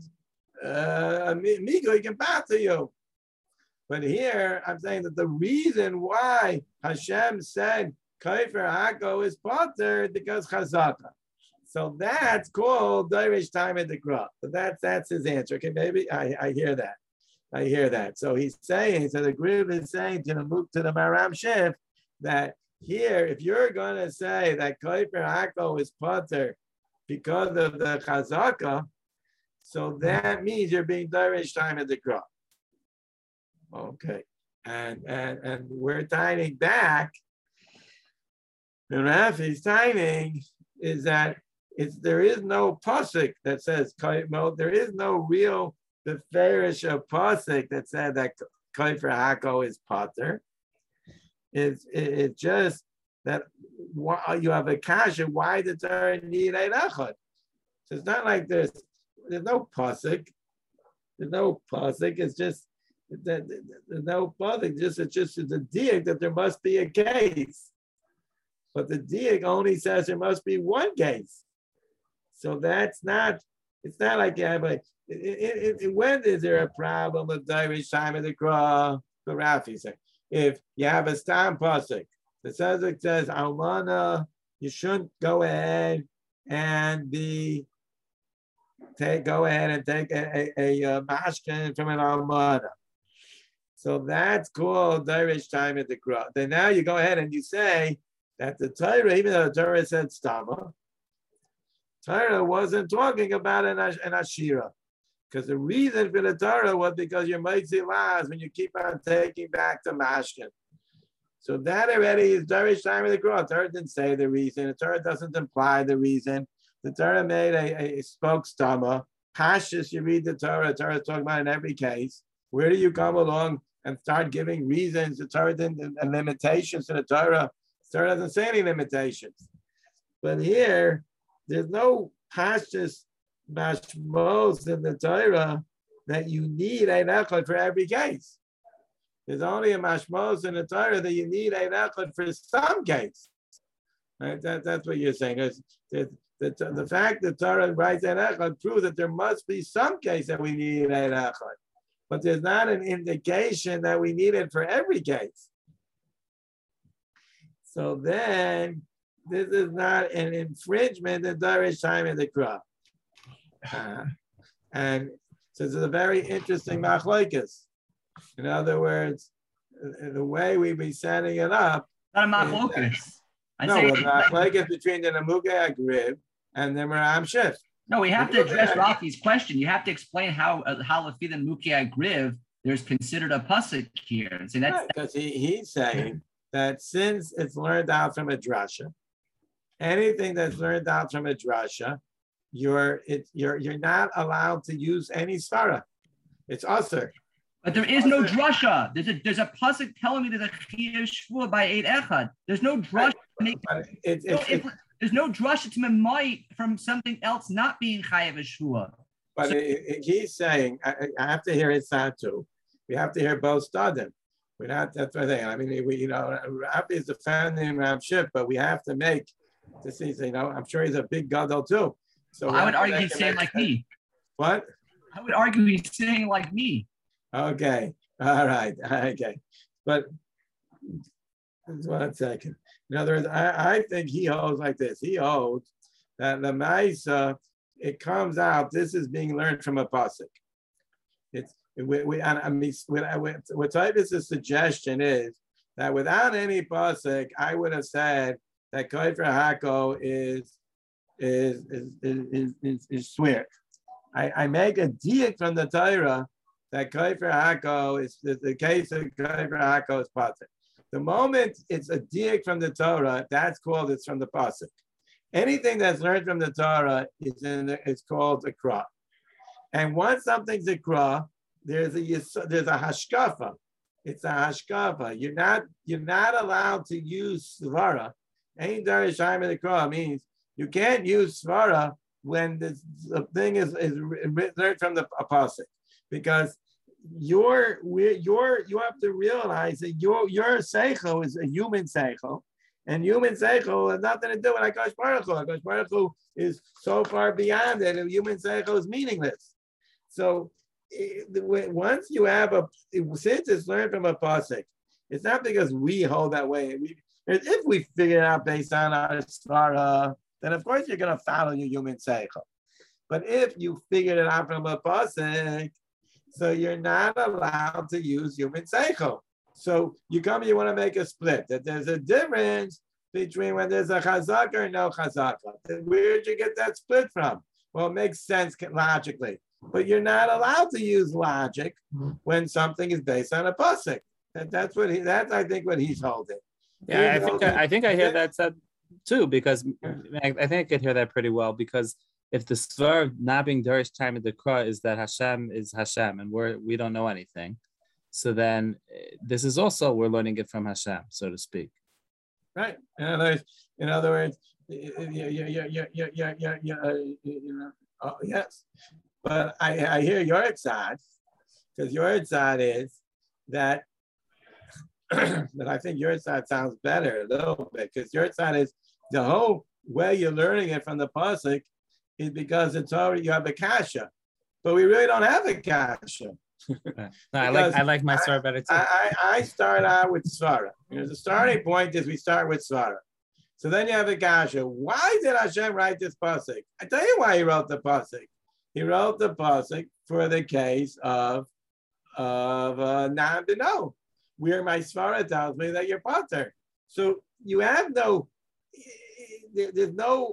uh, migo, he can pater you. But here, I'm saying that the reason why Hashem said Kofer Hako is pater is because chazaka. So that's called Darish time at the crop. So that's that's his answer. Okay, maybe I, I hear that. I hear that. So he's saying, so the group is saying to the to the Maram Shif that here, if you're gonna say that Kofer Hako is pater because of the chazaka, So that means you're being darish time at the crop. Okay. And and and we're tying back. The Rafi's timing is that it's there is no pasuk that says there is no real the fairish of pasuk that said that Kaifer Hako is potter. It's it, it's just that you have a kasha. Why does there need a echad? So it's not like there's there's no pasuk. There's no pasuk. It's just that there's no pasuk. Just it's just it's a diak that there must be a case. But the diak only says there must be one case. So that's not, it's not like you have a, it, it, it, when is there a problem with Darish time of the Krah? The Rafi said, if you have a stam pasuk, the Sazak says, Almana, you shouldn't go ahead and be, take, go ahead and take a, a, a, a mashkin from an Almana. So that's called Darish time of the Krah. Then now you go ahead and you say, that the Torah, even though the Torah said stama, Torah wasn't talking about an, an Ashira. Because the reason for the Torah was because you're Moitzi Laz when you keep on taking back the Mashkin. So that already is Darish time of the Krah. The Torah didn't say the reason. The Torah doesn't imply the reason. The Torah made a, a spoke stama. Pashas, you read the Torah, the Torah is talking about in every case. Where do you come along and start giving reasons? The Torah didn't, and limitations to the Torah. The Torah doesn't say any limitations. But here, there's no pashtus mashmos in the Torah that you need ein echad for every case. There's only a mashmos in the Torah that you need ein echad for some case. Right? That, that's what you're saying. The, the, the, the fact that Torah writes ein echad proves that there must be some case that we need ein echad. But there's not an indication that we need it for every case. So then, this is not an infringement of Darish time in the Krah. Uh, and so it's a very interesting machlokes. In other words, the way we be setting it up. Not a machlokes. No, a machlokes between the Namukei Agrib and the Meram Shif. No, we have to address Rafi's question. You have to explain how uh, how Lafi the Namukei Agrib there's considered a pasuk here. And say that's because right, he, he's saying that since it's learned out from a drasha, anything that's learned out from a drasha, you're it, you're you're not allowed to use any svara. It's usher. But there is no drasha. There's a there's a pasuk telling me there's a chiyuv shvua by eight echad. There's no drasha. Right. It, it, so it, if, it, there's no drasha to memite from something else not being chayav shvua. But so, it, he's saying I, I have to hear his side too. We have to hear both stadim. We're not, that's what I think. I mean, we, you know, Rafi is defending Rav Shif, but we have to make, to see, you know, I'm sure he's a big gadol too. So well, I would argue he's saying like me. What? I would argue he's saying like me. Okay. All right. Okay. But one second. In other words, I, I think he holds like this. He holds that the Maisa, it comes out, this is being learned from a pasuk. It's, We, we, I mean, what Tavis' suggestion is that without any pasuk, I would have said that Kaifer Hako is is is is is, is swear. I, I make a diak from the Torah that Kaifer Hako is the, the case of Kaifer Hako is pasuk. The moment it's a diak from the Torah, that's called it's from the pasuk. Anything that's learned from the Torah is in the, it's called a krah. And once something's a krah, There's a there's a hashkafa. It's a hashkafa. You're not you're not allowed to use svara. Ain't darish time in the Krah means you can't use svara when the, the thing is is learned from the apostle, because your your you have to realize that your your seichel is a human seichel, and human seichel has nothing to do with Hakadosh Baruch Hu. Hakadosh Baruch Hu is so far beyond it, and human seichel is meaningless. So once you have a, since it's learned from a pasuk, it's not because we hold that way. We, if we figure it out based on our svara, then of course you're going to follow your human seichel. But if you figured it out from a pasuk, so you're not allowed to use human seichel. So you come, you want to make a split, that there's a difference between when there's a chazaka or no chazaka. Where'd you get that split from? Well, it makes sense logically. but you're not allowed to use logic when something is based on a pasuk. That, that's what he. That's I think what he's holding. Yeah, I think I, I think I hear that said too, because I, I think I could hear that pretty well, because if the svar not being Darish time of the Kra is that Hashem is Hashem and we're we don't know anything, so then this is also we're learning it from Hashem, so to speak. Right. In other words, in other words, yeah, yeah, yeah, yeah, yeah, yeah, yeah, yeah, uh, you know, oh, yes. But I, I hear your side, because your side is that, but I think your side sounds better a little bit, because your side is the whole way you're learning it from the pasuk is because it's already you have a kasha, but we really don't have a kasha. No, I like I like my svara better too. I, I, I start out with svara. You know, the starting point is we start with svara. So then you have a kasha. Why did Hashem write this pasuk? I tell you why he wrote the pasuk. He wrote the pasuk for the case of of uh, Nam Bino, where my svara tells me that you're pater. So you have no. There, there's no.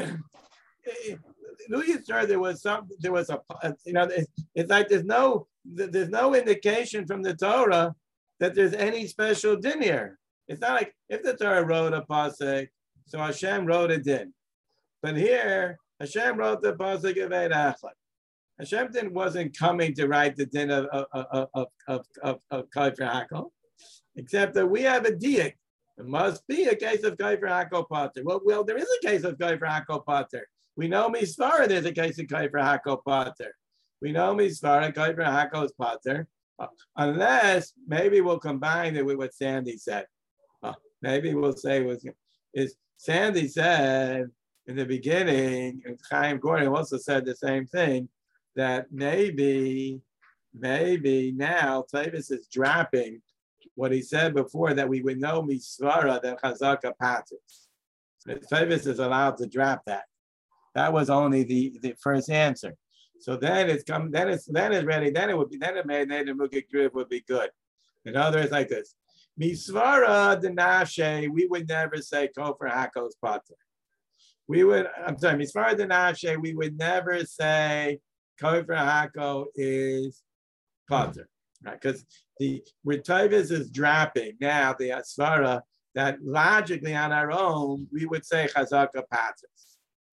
There was some. There was a. You know, it's, it's like there's no. There's no indication from the Torah that there's any special din here. It's not like if the Torah wrote a pasuk, so Hashem wrote a din. But here, Hashem wrote the pasuk of Eid Echad. Hashem din wasn't coming to write the din of of of of of, of, of Kaifer Hakel, except that we have a diak. It must be a case of Kaifer Hakel Pater. Well, well, there is a case of Kaifer Hakel Pater. We know Misvara, there's a case of Kaifer Hakel Pater. We know Misvara, Kaifer Hakel is Pater, uh, unless maybe we'll combine it with what Sandy said. Uh, maybe we'll say was is Sandy said in the beginning, and Chaim Gordon also said the same thing, that maybe, maybe now Tavis is dropping what he said before, that we would know Misvara that Chazaka Paters. Tavis is allowed to drop that. That was only the, the first answer. So then it's come, then it's then it's ready, then it would be, then it made then the Mukik Driv would be good. In other words, like this. Misvara the Nashe, we would never say Kofer Hakel's Pater. We would, I'm sorry, Misvara the Nashe, we would never say Kofer Hakel is Pater. Right? Because the where Tavis is dropping now, the Asvara, that logically on our own, we would say Chazaka Paters.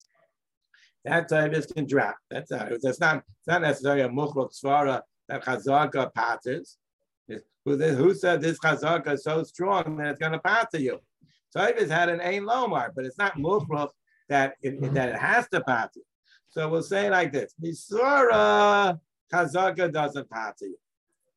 That Tavis can drop. That's not, that's not, it's not necessarily a Mukhlok Svara that Chazaka Paters. Who, who said this Chazaka is so strong that it's going to pater you? Tavis had an Ein Lomar, but it's not Mukhlok that it, that it has to pater. So we'll say it like this. Misvara Chazaka doesn't pater you.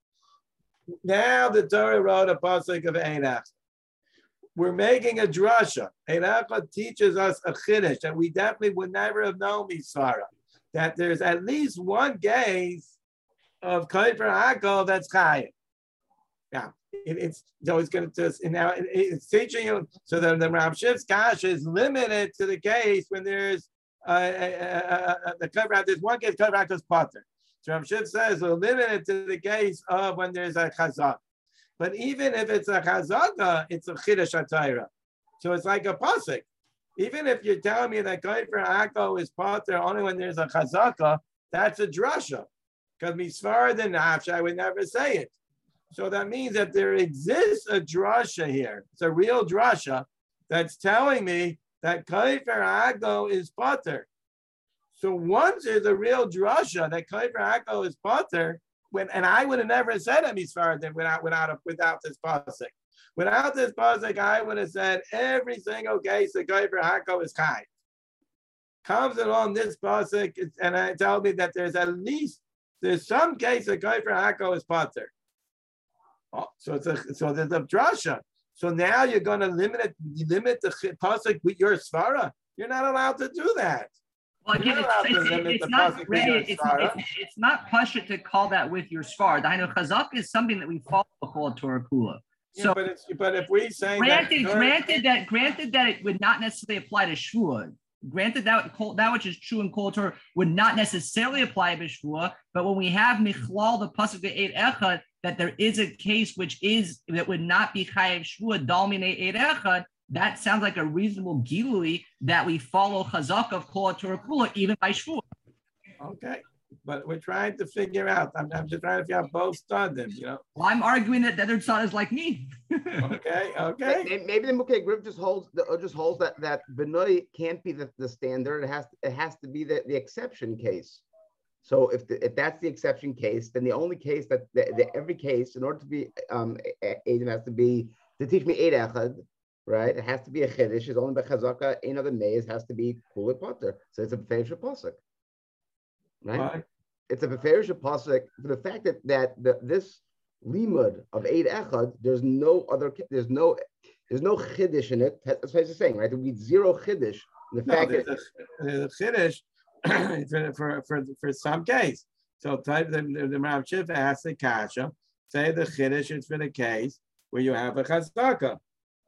Now the Torah wrote a pasuk of Ein Echad. We're making a drasha. Ein Echad teaches us a chiddush that we definitely would never have known Misvara. That there's at least one case of Kaifer Hakel that's chayim. Now it, it's so it's going to now it, it's teaching you so that the Rav Shiv's kash is limited to the case when there's uh, uh, uh, the Kaifer. There's one case Kaifer Hakel's pater. So Rav Shiv says we're limited to the case of when there's a chazak. But even if it's a chazaka, it's a chiddush hatayra. So it's like a pasuk. Even if you're telling me that Kaifer Hakel is pater only when there's a chazaka, that's a drasha. Because misvara the nafsh, I would never say it. So that means that there exists a drasha here. It's a real drasha that's telling me that Kaifer Hakel is pater. So once there's a real drasha that Kaifer Hakel is pater, when and I would have never said a misvara without without a, without this pasuk. Without this pasuk, I would have said every single case that Kaifer Hakel is chai. Comes along this pasuk and I tell me that there's at least there's some case that Kaifer Hakel is pater. Oh, so it's a so there's a drasha. So now you're going to limit it, limit the pasuk with your svara. You're not allowed to do that. Well, again, it's, it's, it's, not, it's, it's, it's, it's not pasha to call that with your svara. The Hainu Chazak is something that we follow called Torah Kula. So, yeah, but, it's, but if we say granted, that granted that granted that it would not necessarily apply to Shua. Granted that that which is true in Kol Torah would not necessarily apply to Shua. But when we have Michlal the pasuk Eid Echad, that there is a case which is that would not be Chayev Shua Dalmine Eid Echad. That sounds like a reasonable gilui that we follow Chazak of Kol Torah Kula even by Shua. Okay, but we're trying to figure out. I'm, I'm just trying to figure out both stadim, you know. Well, I'm arguing that the other side is like me. Okay, okay. Maybe, maybe the Mukhe group just holds the, just holds that that Benoi can't be the, the standard. It has it has to be the, the exception case. So if the, if that's the exception case, then the only case that the, the, every case, in order to be um Adam has to be to teach me eight echad, right? It has to be a chiddush. It's only by chazaka. Another maze has to be kulit potter. So it's a beferish pasuk, right? right? It's a beferish pasuk for the fact that that the, this limud of eight echad, there's no other, there's no, there's no chiddush in it. That's what he's saying, right? There would be zero chiddush. The no, fact there's that a, a chiddush for, for for for some case. So type the the, the Rav Shif asks the kasha. Say the chiddush is for the case where you have a chazaka.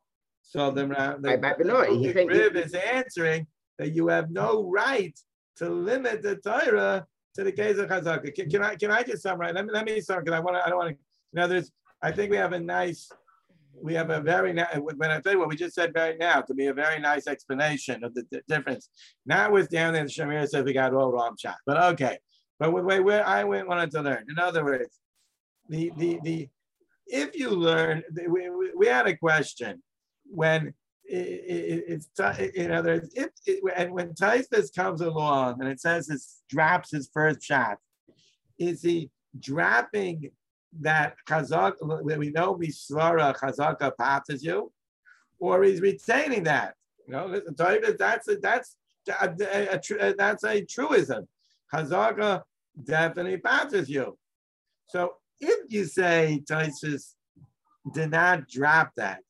So the Rav the, the, the, the Rib is answering that you have no right to limit the Torah to the case of chazaka. Can, can I can I just summarize? Let me let me start because I want to I don't want to. You know, there's I think we have a nice. We have a very nice, when I tell you what we just said right now, to be a very nice explanation of the, the difference. Notwithstanding, the Shamir says we got all wrong shot, but okay. But the way where I went, wanted to learn. In other words, the the the if you learn, we, we, we had a question when it, it, it's in other words, if it, and when Taisus comes along and it says it drops his first shot, is he dropping that chazak, we know misvara chazaka passes you, or he's retaining that. You know, listen, that's a, that's a, a, a, that's a truism. Chazaka definitely passes you. So if you say Taisus did not drop that,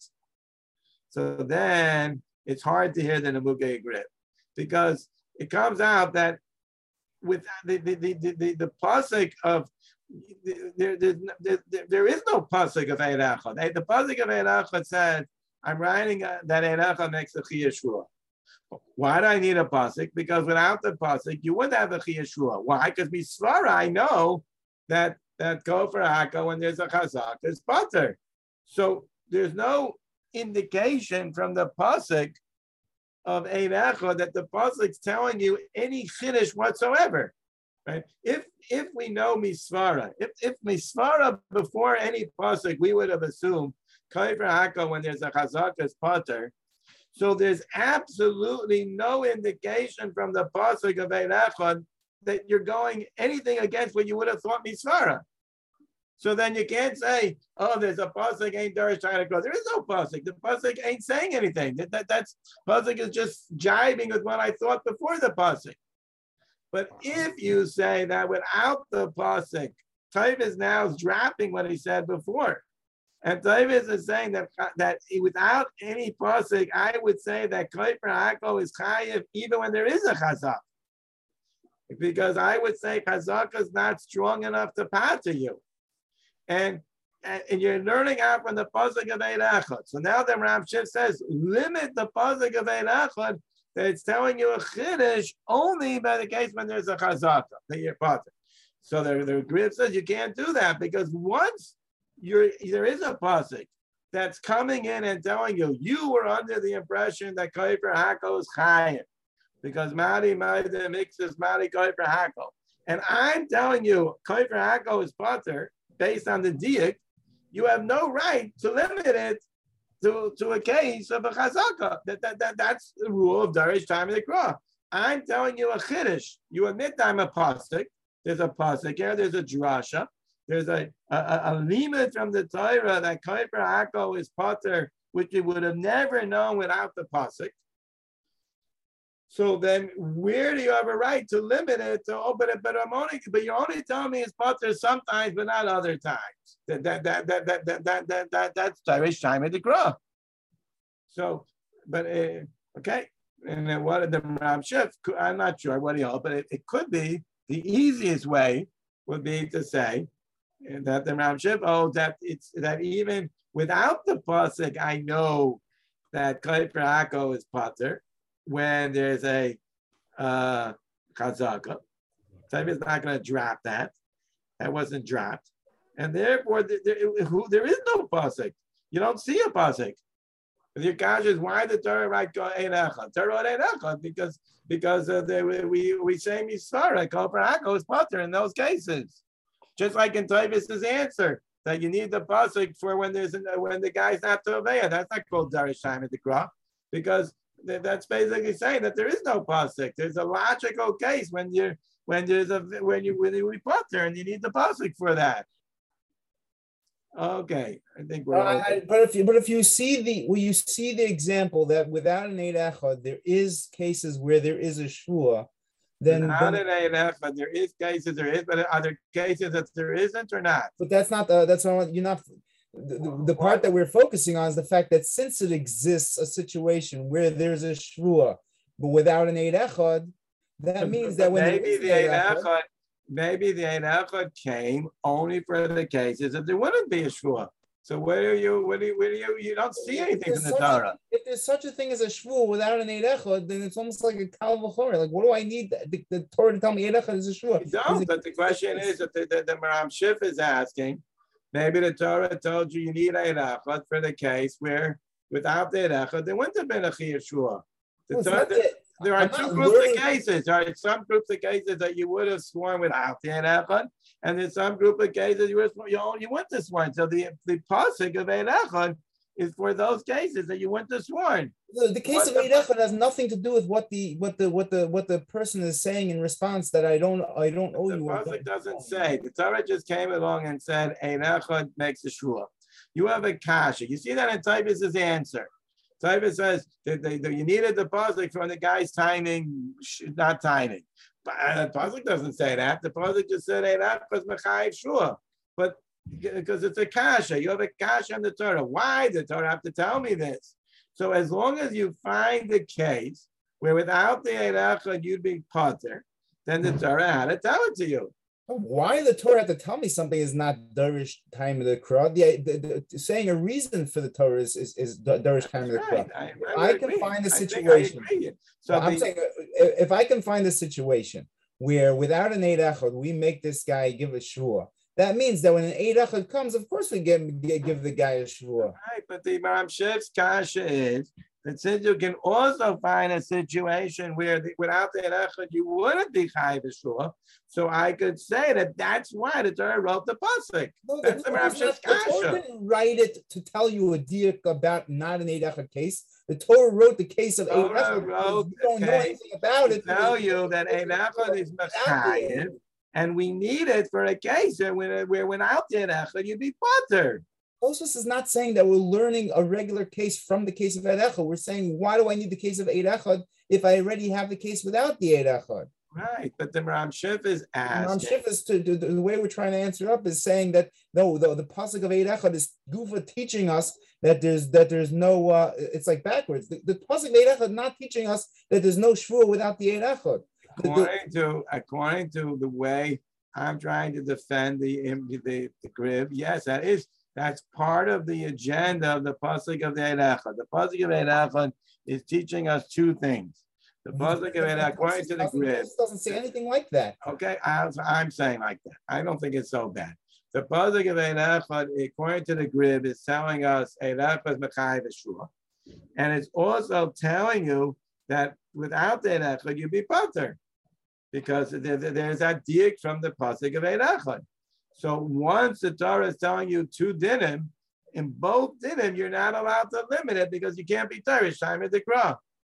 so then it's hard to hear the Nemuge grip because it comes out that with the the the the, the, the pasuk of There, there, there, there is no pasuk of Ein Echad. The pasuk of Ein Echad said, "I'm writing uh, that Ein Echad makes a chiyashua." Why do I need a pasuk? Because without the pasuk, you wouldn't have a chiyashua. Why? Because misvara, I know that that Kofer Haka when there's a chazak is pater. So there's no indication from the pasuk of Ein Echad that the pasuk's telling you any chiddush whatsoever. Right? If if we know misvara, if if misvara before any pasuk, we would have assumed kaifer haka when there's a chazak is pater. So there's absolutely no indication from the pasuk of Ein Echad that you're going anything against what you would have thought misvara. So then you can't say, oh, there's a pasuk ain't darish trying to go. There is no pasuk. The pasuk ain't saying anything. That, that that's pasuk is just jibing with what I thought before the pasuk. But if you say that without the pasuk, Tavis now is dropping what he said before, and Tavis is saying that that without any pasuk, I would say that Kaifer Hako is chayiv even when there is a chazak, because I would say chazak is not strong enough to pater you, and and you're learning out from the pasuk of Ein Echad. So now the Rav Shif says limit the pasuk of Ein Echad. That it's telling you a chiddush only by the case when there's a chazaka that you're pater. So the the Grib says you can't do that because once you're there is a pasuk that's coming in and telling you you were under the impression that Kaifer Hako is chayim because Madi Madi mixes Madi Kaifer Hako, and I'm telling you Kaifer Hako is pater based on the diak. You have no right to limit it To, to a case of a chazaka. That, that, that, that's the rule of Darish time of the Krah. I'm telling you a chiddush. You admit I'm a pasuk. There's a pasuk here. There's a drasha. There's a, a, a limit from the Torah that Kaifer Hako is pater, which you would have never known without the pasuk. So then where do you have a right to limit it to open it? But I'm only, but you're only telling me it's pater sometimes, but not other times. That that that that that that that, that, that that's Darish time of the Krah. So, but uh, okay, and then what did the Rav Shif? I'm not sure what he held, but it, it could be the easiest way would be to say that the Rav Shif, oh, that it's that even without the pasuk, I know that Kaifer Hako is pater when there's a uh, chazaka. Tavis is not going to drop that. That wasn't dropped. And therefore, there, there, there is no pasuk. You don't see a pasuk. But your kasha is why the Torah write ein echad? Torah ein echad because because uh, they, we we say misara kofer hako is potter in those cases. Just like in Tavis' answer that you need the pasuk for when there's an, when the guy's not to obey. That's not called darish time at the crop because that's basically saying that there is no pasuk. There's a logical case when you're when there's a when you when you potter and you need the pasuk for that. Okay, I think we're. Uh, I, but if you but if you see the well, you see the example that without an eid echad, there is cases where there is a shua. Then, without then an eid echad, there is cases there is, but are there cases that there isn't or not? But that's not the that's not you're not. The, the, the part that we're focusing on is the fact that since it exists a situation where there's a shua, but without an eid echad, that means that when maybe the eid echad. Maybe the ein echad came only for the cases that there wouldn't be a shvua. So where are you? Where do you? Where do you? You don't see anything in the Torah. A, if there's such a thing as a shvua without an eid echad, then it's almost like a kal v'chor. Like, what do I need the, the Torah to tell me eid echad is a shvua? You don't. But the question is that the, the, the Maram Shif is asking. Maybe the Torah told you you need eid echad for the case where without the eid echad there wouldn't have been a chiyuv shvua. The Torah, the, There are I'm two groups learning. of cases. There are some groups of cases that you would have sworn without the ein echad, and there's some group of cases you would have, you only went to sworn. So the the pasuk of ein echad is for those cases that you went to sworn. The, the case what of ein echad has nothing to do with what the what the what the what the person is saying in response that I don't I don't owe the you. The pasuk doesn't say. The Torah just came along and said ein echad makes a shua. You have a kasha. You see that in Tavis' answer. Tavis says that they, that you needed the pasuk from the guy's timing, not timing. But uh, the pasuk doesn't say that. The pasuk just said ein echad mechayiv shua. But because it's a kasha, you have a kasha in the Torah. Why did the Torah have to tell me this? So as long as you find the case where without the ein echad you'd be potter, then the Torah had to tell it to you. Why the Torah had to tell me something is not Darish time of the crowd. The, the, the saying a reason for the Torah is is, is Darish time of the crowd. I, I, I can find a situation. So well, I'm the, saying if I can find a situation where without an eid echad we make this guy give a shua, that means that when an eid echad comes, of course we give give the guy a shua. Right, but the Maram Shif's kasha is that since you can also find a situation where the, without the echad you wouldn't be chayiv shua, so I could say that that's why the Torah wrote the pasuk. No, that's the Maram Shif's kasha. The Torah didn't write it to tell you a diak about not an eid echad case. The Torah wrote the case of eid echad. You don't know anything about it. Tell you that eid echad is mechayiv, and we need it for a case where where without the eid echad you'd be potter. Tosfos is not saying that we're learning a regular case from the case of eid echad. We're saying, why do I need the case of eid echad if I already have the case without the eid echad? Right, but the Maram Shif is asking. Maram Shif is to, to, to the way we're trying to answer up is saying that no, the, the pasuk of eid echad is Gufa teaching us that there's that there's no. Uh, it's like backwards. The, the pasuk of eid echad not teaching us that there's no shvua without the eid echad. According to according to the way I'm trying to defend the the, the grib, yes, that is. That's part of the agenda of the pasuk of the eid echad. The pasuk of eid echad is teaching us two things. The pasuk of eid echad, according to the grib, doesn't say anything like that. Okay, I'm, I'm saying like that. I don't think it's so bad. The pasuk of eid echad, according to the grib, is telling us eid echad mechayiv shua, and it's also telling you that without the eid echad you'd be potter, because there, there's that diak from the pasuk of eid echad. So once the Torah is telling you two dinim, in both dinim, you're not allowed to limit it because you can't be Teresh time at the Krah.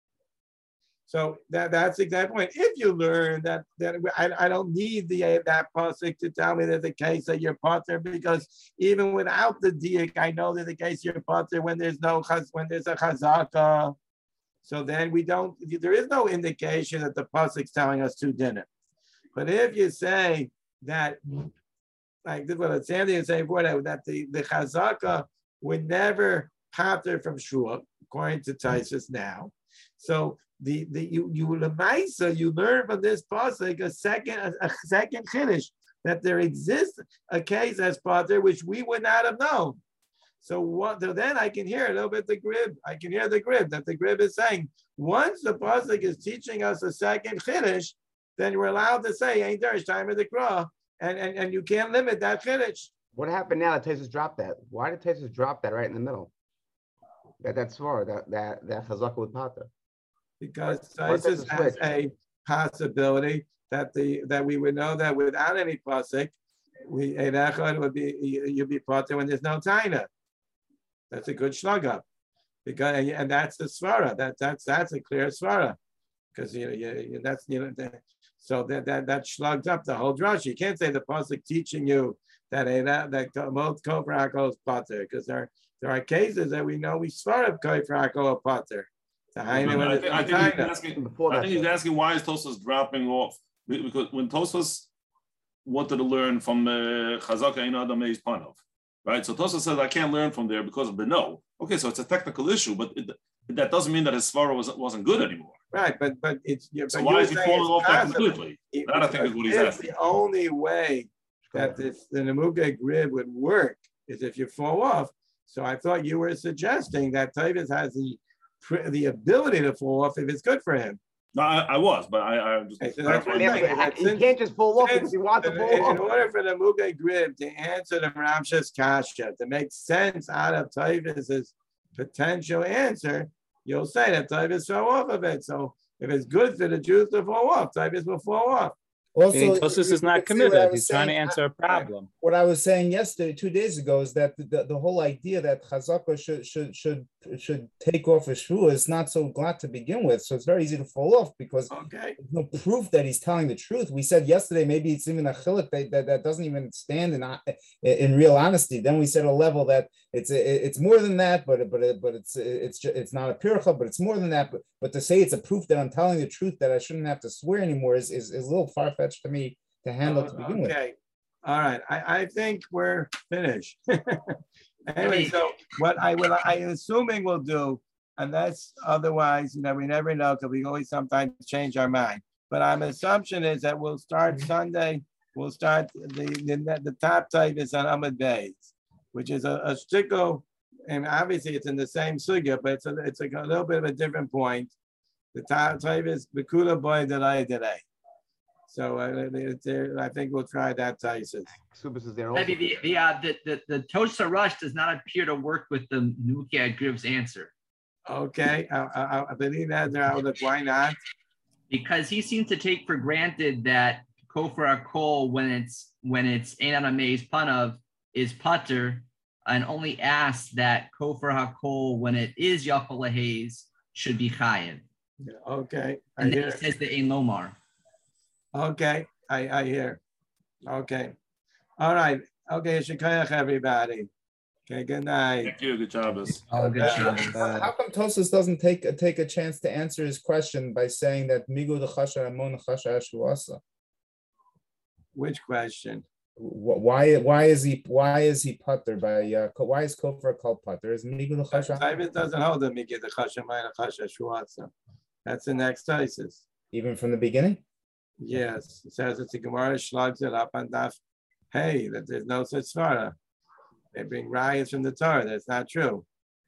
So that, that's the exact point. If you learn that, that I, I don't need the that pasuk to tell me that the case that you're potter, because even without the diak, I know that the case you're potter when there's no when there's a chazaka. So then we don't. There is no indication that the pasuk's telling us two dinim. But if you say that. Like this is what Sandy is saying before that, that the, the chazaka would never pater from shua, according to Taisus now. So the the you you lemaisa you learn from this pasuk a second a, a second chiddush that there exists a case as pater which we would not have known. So what? So then I can hear a little bit the grib. I can hear the grib that the grib is saying once the pasuk is teaching us a second chiddush, then we're allowed to say ain't there time of the krah. And, and and you can't limit that chiddush. What happened now that Tesis dropped that? Why did Tesis drop that right in the middle? That that's far that that that chazaka with pater. Because What- what's the Taisus has switch? a possibility that the that we would know that without any pasuk, we ein echad would be you- you'd be pater when there's no taina. That's a good shlug up, because and, and that's the svara. That that's that's a clear svara, because you know you, you, that's you know the, so that that that slugs up the whole drush. You can't say the pasuk teaching you that ein that both kofar hakol is pater, because there there are cases that we know we svara kofar hakol pater. The I hainu when think, there's I no think he's taina. asking, Before I that, think he's though. asking why is Tosfos dropping off? Be- Because when Tosfos wanted to learn from Chazaka Ein Adam Meis Panov, right? So Tosfos says I can't learn from there because of the no. Okay, so it's a technical issue, but it, that doesn't mean that his svara was wasn't good anymore. Right, but but it's yeah, So but why you're is he saying falling it's off that possible. completely? It- That I think is what he's if asking. The only way that this the Nemuga grid would work is if you fall off. So I thought you were suggesting that Tavis has the pr- the ability to fall off if it's good for him. No, I, I was, but I, I just Okay, so that's what I'm Yeah, saying. but that he since- can't just fall off since because he wants to in, fall in off. order for the Muga Grib to answer the Ramshas Kasha, to make sense out of Tavis's potential answer, you'll say that Tavis fell off of it. So if it's good for the Jews to fall off, Tavis will fall off. Also, Meaning Tosfos you- is you not can see what I committed. was He's trying to saying. answer a problem. What I was saying yesterday, two days ago, is that the, the whole idea that Chazaka should should should should take off a shvua is not so glad to begin with. So it's very easy to fall off because Okay. there's no proof that he's telling the truth. We said yesterday maybe it's even a chiluk that, that, that doesn't even stand in in real honesty. Then we said a level that it's it's more than that, but but but it's it's just, it's not a pircha, but it's more than that. But but to say it's a proof that I'm telling the truth that I shouldn't have to swear anymore is is, is a little far fetched to me to handle to begin with. Okay. All right. I, I think we're finished. Anyway, so what I will, I assuming we'll do, unless otherwise, you know, we never know because we always sometimes change our mind. But our assumption is that we'll start Sunday. We'll start the the, the top type is on Ahmed Bays, which is a, a sticko, and obviously it's in the same sugya, but it's a, it's a, a little bit of a different point. The top type is Bekula Boy Delay Delay. So uh, there, I think we'll try that Tyson. Subas is there also. Maybe the the uh, the the, the Tosa Rush does not appear to work with the Nukia Griv's answer. Okay, I, I, I believe that there. I look, why not? Because he seems to take for granted that Kofar Akol, when it's when it's Ein Adamei's Panav, is Pater, and only asks that Kofar Hakol, when it is Yafal Hayes, should be Chayiv. Okay, I And then hear. he says the Ein Lomar. Okay, I, I hear. Okay. All right. Okay, Shikayach, everybody. Okay, good night. Thank you. Good job. Oh, good job. How come Tosfos doesn't take take a chance to answer his question by saying that Migu the Chasha Amon Chasha Ashuasa? Which question? Why why is he why is he putter by uh, why is Kofar called putter? Is Migu the Chasha? Tavis doesn't hold the Miki the Chashamayna Chasha Shuatza. That's the next thesis. Even from the beginning? Yes, it says it's a Gemara slugs it up on Daf. Hey, that there's no such svara. They bring riots from the Torah. That's not true.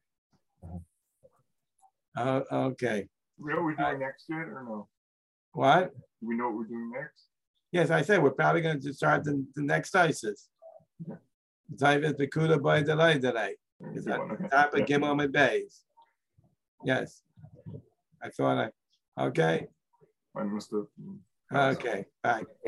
Oh, okay. We know what we're doing next yet or no? What? Do we know what we're doing next? Yes, I said we're probably going to start the, the next thesis. Tavis Bekuda by delay delay. Is that top of Gimel and Bays? Yes. I thought I. Okay. I must have. Okay. Bye.